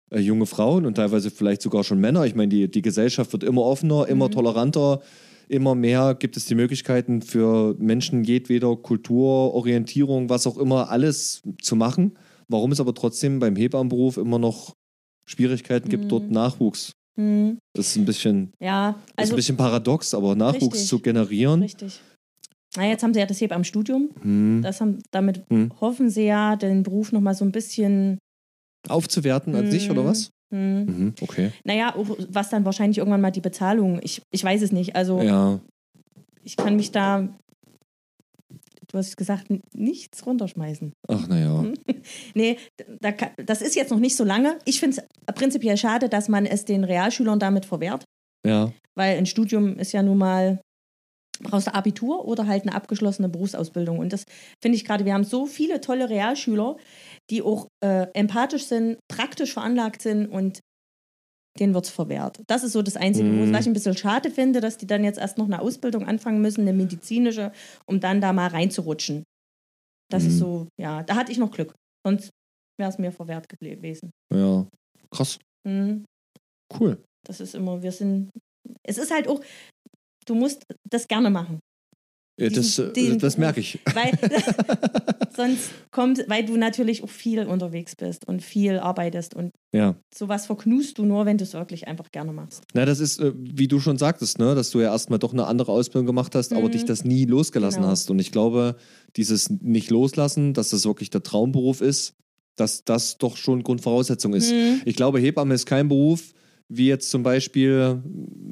äh, junge Frauen und teilweise vielleicht sogar schon Männer. Ich meine, die, die Gesellschaft wird immer offener, immer Mhm. toleranter, immer mehr gibt es die Möglichkeiten für Menschen jedweder Kultur, Orientierung, was auch immer, alles zu machen. Warum es aber trotzdem beim Hebammenberuf immer noch Schwierigkeiten gibt, Mhm. dort Nachwuchs. Hm. Das ist ein bisschen, Ja, das ist also ein bisschen paradox, aber Nachwuchs richtig. zu generieren. richtig. Na, jetzt haben sie ja das Hebammenstudium. Hm. Das haben, damit Hm. hoffen sie ja, den Beruf nochmal so ein bisschen. Aufzuwerten an hm, sich, oder was? Hm. Mhm, okay. Naja, auch was dann wahrscheinlich irgendwann mal die Bezahlung. Ich, ich weiß es nicht. Also Ja, ich kann mich da, du hast gesagt, n- nichts runterschmeißen. ach naja. Hm. Nee, da, kann- das ist jetzt noch nicht so lange. Ich finde es prinzipiell schade, dass man es den Realschülern damit verwehrt. Ja, Weil ein Studium ist ja nun mal, brauchst du Abitur oder halt eine abgeschlossene Berufsausbildung. Und das finde ich gerade, wir haben so viele tolle Realschüler, die auch äh, empathisch sind, praktisch veranlagt sind und denen wird es verwehrt. Das ist so das Einzige, Mhm. wo ich ein bisschen schade finde, dass die dann jetzt erst noch eine Ausbildung anfangen müssen, eine medizinische, um dann da mal reinzurutschen. Das Mhm. ist so, ja, da hatte ich noch Glück. Sonst wäre es mir verwehrt geble- gewesen. ja. Krass. Mhm. Cool. Das ist immer, wir sind, es ist halt auch, du musst das gerne machen. Ja, das Diesen- äh, den das Beruf. merke ich. Weil sonst kommt, weil du natürlich auch viel unterwegs bist und viel arbeitest und Ja. sowas verknust du nur, wenn du es wirklich einfach gerne machst. Na, das ist, äh, wie du schon sagtest, ne, dass du ja erstmal doch eine andere Ausbildung gemacht hast, aber Mhm. dich das nie losgelassen Genau. hast. Und ich glaube, dieses Nicht-Loslassen, dass das wirklich der Traumberuf ist, dass das doch schon Grundvoraussetzung ist. Mhm. Ich glaube, Hebamme ist kein Beruf, wie jetzt zum Beispiel,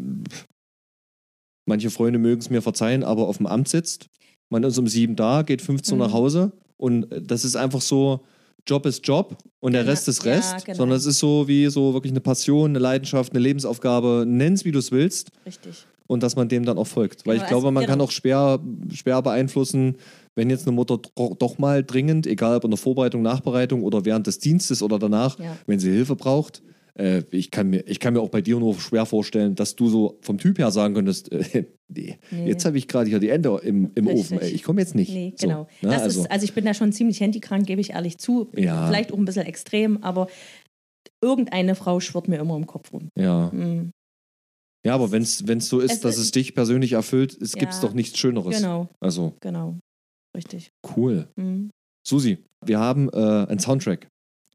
manche Freunde mögen es mir verzeihen, aber auf dem Amt sitzt. Man ist um sieben da, geht fünfzehn Uhr Mhm. nach Hause und äh, das ist einfach so, Job ist Job und der Genau. Rest ist Ja, Rest, genau. sondern es ist so wie so wirklich eine Passion, eine Leidenschaft, eine Lebensaufgabe, nenn's wie du es willst Richtig. und dass man dem dann auch folgt. Weil Genau, ich glaube, also, man genau. kann auch schwer, schwer beeinflussen, wenn jetzt eine Mutter dro- doch mal dringend, egal ob in der Vorbereitung, Nachbereitung oder während des Dienstes oder danach, Ja. wenn sie Hilfe braucht. Äh, ich, kann mir, ich kann mir auch bei dir nur schwer vorstellen, dass du so vom Typ her sagen könntest, äh, nee, Nee. jetzt habe ich gerade hier die Ente im, im Richtig. Ofen, ey, ich komme jetzt nicht. Nee, So, genau. ne, das also, ist, also ich bin da schon ziemlich handykrank, gebe ich ehrlich zu. Ja. Vielleicht auch ein bisschen extrem, aber irgendeine Frau schwirrt mir immer im Kopf rum. ja. Mhm. ja, aber wenn es so ist, Es dass ist- es dich persönlich erfüllt, es gibt Ja. doch nichts Schöneres. Genau, Also, genau. Richtig. cool. Mhm. Susi, wir haben äh, einen Soundtrack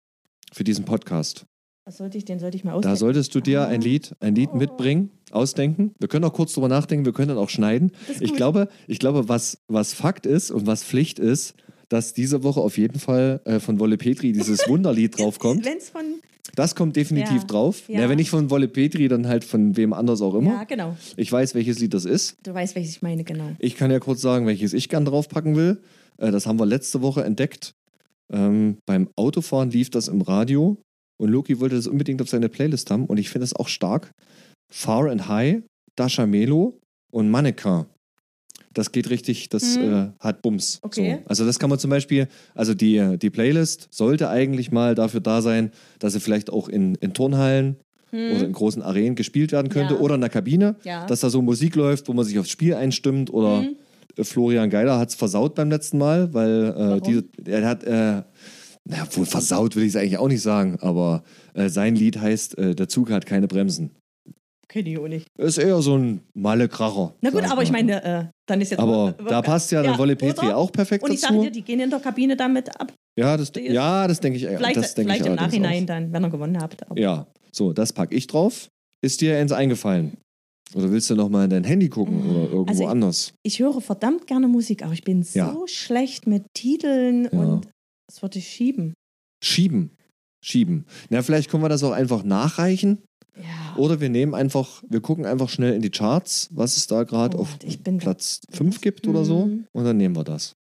für diesen Podcast. Was sollte ich, den sollte ich mal Da ausdenken? solltest du dir ein Lied, ein Lied Oh. mitbringen, ausdenken. Wir können auch kurz drüber nachdenken, wir können dann auch schneiden. Das ist Ich gut. glaube, ich glaube was, was Fakt ist und was Pflicht ist, dass diese Woche auf jeden Fall äh, von Wolle Petri dieses Wunderlied draufkommt. Wenn es von. Das kommt definitiv Ja, drauf. ja. Ja, wenn nicht von Wolle Petri, dann halt von wem anders auch immer. Ja, genau. Ich weiß, welches Lied das ist. Du weißt, welches ich meine, genau. Ich kann ja kurz sagen, welches ich gern draufpacken will. Äh, das haben wir letzte Woche entdeckt. Ähm, beim Autofahren lief das im Radio und Loki wollte das unbedingt auf seine Playlist haben und ich finde es auch stark. Far and High, Dasha Melo und Mannequin. Das geht richtig, das Hm. äh, hat Bums. Okay. So. Also das kann man zum Beispiel, also die, die Playlist sollte eigentlich mal dafür da sein, dass sie vielleicht auch in, in Turnhallen Hm. oder in großen Arenen gespielt werden könnte Ja. oder in der Kabine, Ja. dass da so Musik läuft, wo man sich aufs Spiel einstimmt oder Hm. äh, Florian Geiler hat es versaut beim letzten Mal, weil äh, Warum? diese, er hat, äh, na, wohl versaut will ich es eigentlich auch nicht sagen, aber äh, sein Lied heißt äh, Der Zug hat keine Bremsen. Kenne ich auch nicht. Ist eher so ein Malle-Kracher. Na gut, sag aber ich mal. meine, äh, dann ist jetzt. Aber äh, da passt ja, dann ja, Wolle Petri oder? auch perfekt Und ich sage dazu. dir, die gehen in der Kabine damit ab. Ja, das, Die ist- ja, das denke ich. äh, Vielleicht, das denke vielleicht ich im allerdings Nachhinein auch. dann, wenn ihr gewonnen habt. Aber Ja, so, das packe ich drauf. Ist dir eins eingefallen? Oder willst du noch mal in dein Handy gucken oder irgendwo Also ich- anders? Ich höre verdammt gerne Musik, aber ich bin Ja. so schlecht mit Titeln Ja. und das würde ich schieben. Schieben. Schieben. Na, vielleicht können wir das auch einfach nachreichen. Ja. Oder wir nehmen einfach, wir gucken einfach schnell in die Charts, was es da gerade Oh, auf ich bin Platz fünf gibt oder so. Mhm. Und dann nehmen wir das.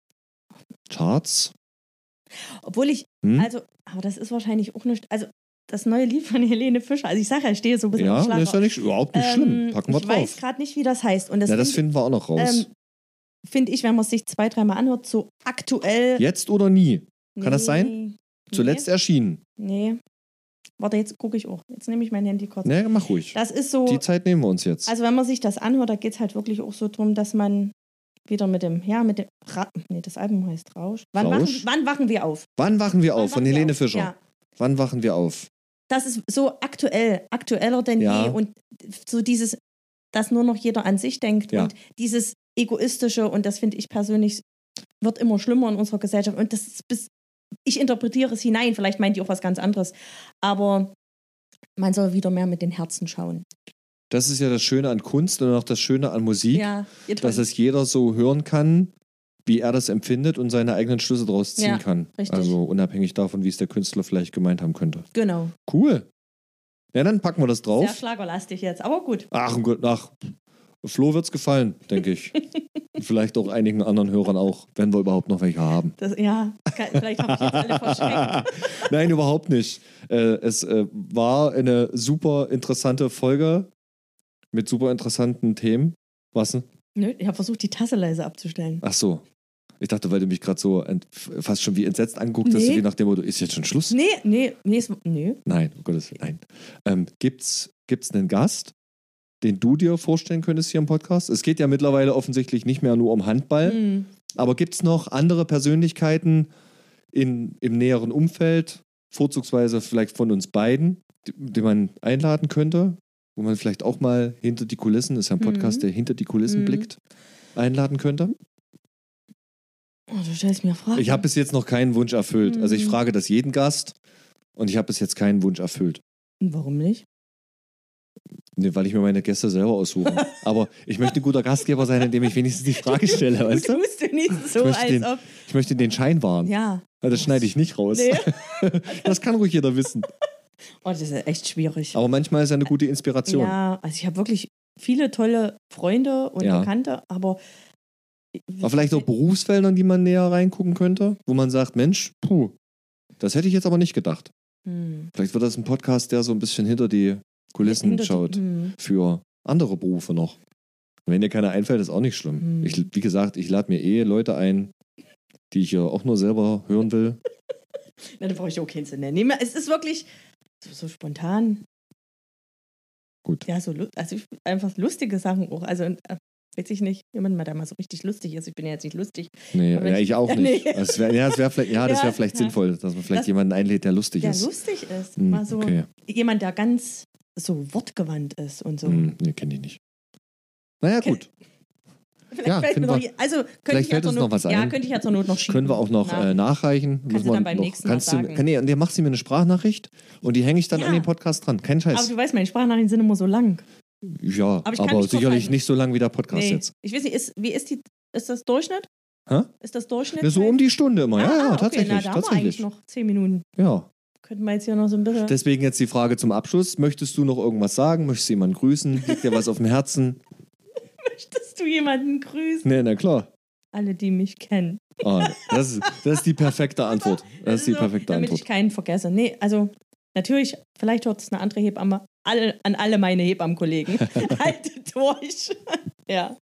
Charts. Obwohl ich, Hm? also, aber das ist wahrscheinlich auch nicht, also das neue Lied von Helene Fischer, also ich sage ja, ich stehe so ein bisschen Ja, auf das ist Schlager. ja nicht, überhaupt nicht schlimm. Ähm, Packen wir ich weiß drauf. gerade nicht, wie das heißt. Und das, Ja, das find- finden wir auch noch raus. ähm, finde ich, wenn man es sich zwei, dreimal anhört, so aktuell. Jetzt oder nie? Nee, Kann das sein? Zuletzt erschienen. Nee. Warte, jetzt gucke ich auch. Jetzt nehme ich mein Handy kurz. Ne, mach ruhig. Das ist so, Die Zeit nehmen wir uns jetzt. also wenn man sich das anhört, da geht es halt wirklich auch so drum, dass man wieder mit dem, ja, mit dem, Ra nee, das Album heißt Rausch. Wann, Rausch? Wachen, wann wachen wir auf? Wann wachen wir Wann auf? Von wachen wir Helene auf? Fischer. Ja. Wann wachen wir auf? das ist so aktuell, aktueller denn Ja. je. Und so dieses, dass nur noch jeder an sich denkt Ja. und dieses Egoistische, und das finde ich persönlich, wird immer schlimmer in unserer Gesellschaft. Und das ist bis, ich interpretiere es hinein, vielleicht meint ihr auch was ganz anderes. Aber man soll wieder mehr mit den Herzen schauen. Das ist ja das Schöne an Kunst und auch das Schöne an Musik, Ja, ihr dass toll. es jeder so hören kann, wie er das empfindet und seine eigenen Schlüsse daraus ziehen Ja, kann. richtig. Also unabhängig davon, wie es der Künstler vielleicht gemeint haben könnte. Genau. Cool. Ja, dann packen wir das Sehr drauf. schlagerlastig jetzt, aber gut. Ach, um Gott, ach, Flo wird's gefallen, denke ich. Und vielleicht auch einigen anderen Hörern auch, wenn wir überhaupt noch welche haben. Das, ja, kann, vielleicht habe ich jetzt alle verschreckt. Nein, überhaupt nicht. Äh, es äh, war eine super interessante Folge mit super interessanten Themen. Was denn? Nö, ich habe versucht, die Tasse leise abzustellen. Ach so. Ich dachte, weil du mich gerade so ent- fast schon wie entsetzt anguckt, dass Nee. du wie nach dem Motto, ist jetzt schon Schluss? Nee, nee, nee, es, nee. Nein, um Gottes Willen, nein. Ähm, gibt's, gibt's einen Gast, den du dir vorstellen könntest hier im Podcast? Es geht ja mittlerweile offensichtlich nicht mehr nur um Handball, Hm. aber gibt es noch andere Persönlichkeiten in, im näheren Umfeld, vorzugsweise vielleicht von uns beiden, die, die man einladen könnte, wo man vielleicht auch mal hinter die Kulissen, ist ja ein Podcast, Mhm. der hinter die Kulissen Mhm. blickt, einladen könnte? Oh, du stellst mir Fragen. Ich habe bis jetzt noch keinen Wunsch erfüllt. Also ich Mhm. frage das jeden Gast und ich habe bis jetzt keinen Wunsch erfüllt. Warum nicht? Nee, weil ich mir meine Gäste selber aussuche. Aber ich möchte ein guter Gastgeber sein, indem ich wenigstens die Frage stelle, weißt Du du? tust du nicht so, Ich möchte als den- ob. Ich möchte den Schein wahren. Ja. Ja, das schneide ich nicht raus. Nee. Das kann ruhig jeder wissen. Oh, das ist echt schwierig. Aber manchmal ist ja eine gute Inspiration. Ja, also ich habe wirklich viele tolle Freunde und Ja. Bekannte, aber. Aber vielleicht auch Berufsfeldern, die man näher reingucken könnte, wo man sagt, Mensch, puh, das hätte ich jetzt aber nicht gedacht. Hm. Vielleicht wird das ein Podcast, der so ein bisschen hinter die Kulissen Hinter die- schaut. hm. Für andere Berufe noch. Und wenn dir keiner einfällt, ist auch nicht schlimm. Hm. Ich, wie gesagt, ich lade mir eh Leute ein, die ich ja auch nur selber hören will. Na, da brauche ich auch keinen zu nennen. Nee, mir- es ist wirklich so, so spontan. Gut. Ja, so lu- also ich, einfach lustige Sachen auch. Also, äh, weiß ich nicht, jemand mal, der mal so richtig lustig ist. Ich bin ja jetzt nicht lustig. Nee, Aber ja, ich- ich auch nicht. Nee. Das wär, ja, das wäre vielleicht, ja, das Ja, wär vielleicht ja. sinnvoll, dass man vielleicht Das- jemanden einlädt, der lustig Der ist. lustig ist. Hm, Mal so okay. jemand, der ganz so wortgewandt ist und so. Hm, nee, kenne ich nicht. Naja, gut. Vielleicht Ja, fällt mir finden noch, wir- also könnte vielleicht ich fällt ja uns zur noch Not, was Ja, ein. könnte ich ja zur Not noch schieben. Können wir auch noch Ja. äh, nachreichen. Kannst Müssen du wir dann beim noch, nächsten kannst Mal du, sagen. kann, nee, und der macht sie mir eine Sprachnachricht und die hänge ich dann Ja. an den Podcast dran. Kein Aber Scheiß. du weißt, meine Sprachnachrichten sind immer so lang. Ja, Aber ich kann aber mich drauf sicherlich halten. nicht so lang wie der Podcast Nee. jetzt. Ich weiß nicht, ist, wie ist, die, ist das Durchschnitt? Hä? Ist das Durchschnitt? Ja, so um die Stunde immer. Ja, ah, ja, okay. tatsächlich. Na, da haben wir eigentlich tatsächlich. noch zehn Minuten. Ja. Könnten wir jetzt hier noch so ein bisschen. Deswegen jetzt die Frage zum Abschluss. Möchtest du noch irgendwas sagen? Möchtest du jemanden grüßen? Liegt dir was auf dem Herzen? Möchtest du jemanden grüßen? Nee, na klar. Alle, die mich kennen. Ah, das, ist, das ist die perfekte Antwort. Das ist die so, perfekte damit Antwort. ich keinen vergesse. Nee, also natürlich, vielleicht hört es eine andere Hebamme. Alle, an alle meine Hebammenkollegen. Haltet durch. Ja.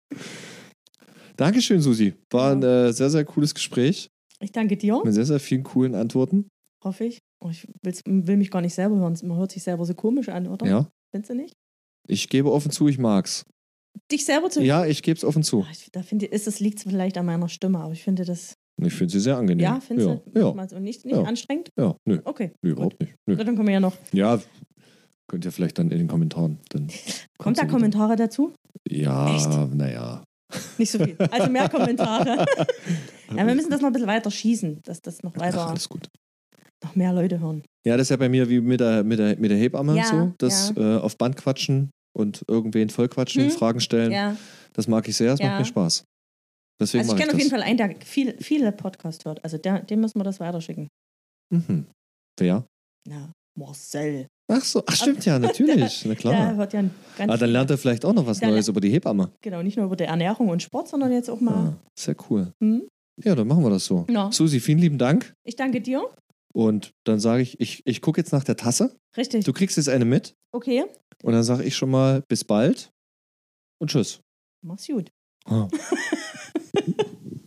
Dankeschön, Susi. War ein äh, sehr, sehr cooles Gespräch. Ich danke dir, Mit sehr, sehr vielen coolen Antworten. hoffe ich. Oh, ich will's, will mich gar nicht selber hören. Man hört sich selber so komisch an, oder? Ja. Findest du nicht? Ich gebe offen zu, ich mag's. Dich selber zu Ja, ich gebe es offen zu. Ach, ich, da finde ich, ist es liegt vielleicht an meiner Stimme, aber ich finde das. Ich finde sie sehr angenehm. Ja, findest ja. du? Ja, Mal so nicht, nicht Ja. anstrengend? ja, nö, Okay. nö gut. überhaupt nicht. Nö. Na, dann können wir ja noch. Ja, könnt ihr vielleicht dann in den Kommentaren. Dann Kommt da ihr wieder. Kommentare dazu? Ja, Echt? naja. Nicht so viel. Also mehr Kommentare. Ja, wir müssen das noch ein bisschen weiter schießen, dass das noch Ach, weiter, alles gut. noch mehr Leute hören. Ja, das ist ja bei mir wie mit der, mit der, mit der Hebamme Ja, so. Das äh, auf Band quatschen und irgendwen vollquatschen, Hm. Fragen stellen. Ja. Das mag ich sehr, das Ja. macht mir Spaß. Deswegen Also ich mache ich kenne auf das. jeden Fall einen, der viel, viele Podcasts hört. Also der, dem müssen wir das weiterschicken. Mhm. Wer? Na, Marcel. Ach so, ach stimmt ja, natürlich. Na Der klar. hört ja ganz Ah, dann lernt er vielleicht auch noch was Der Neues über die Hebamme. Genau, nicht nur über die Ernährung und Sport, sondern jetzt auch mal. Ah, sehr cool. Hm? Ja, dann machen wir das so. Ja. Susi, vielen lieben Dank. Ich danke dir. Und dann sage ich, ich, ich gucke jetzt nach der Tasse. Richtig. Du kriegst jetzt eine mit. Okay. Und dann sage ich schon mal bis bald und tschüss. Mach's gut. Ah.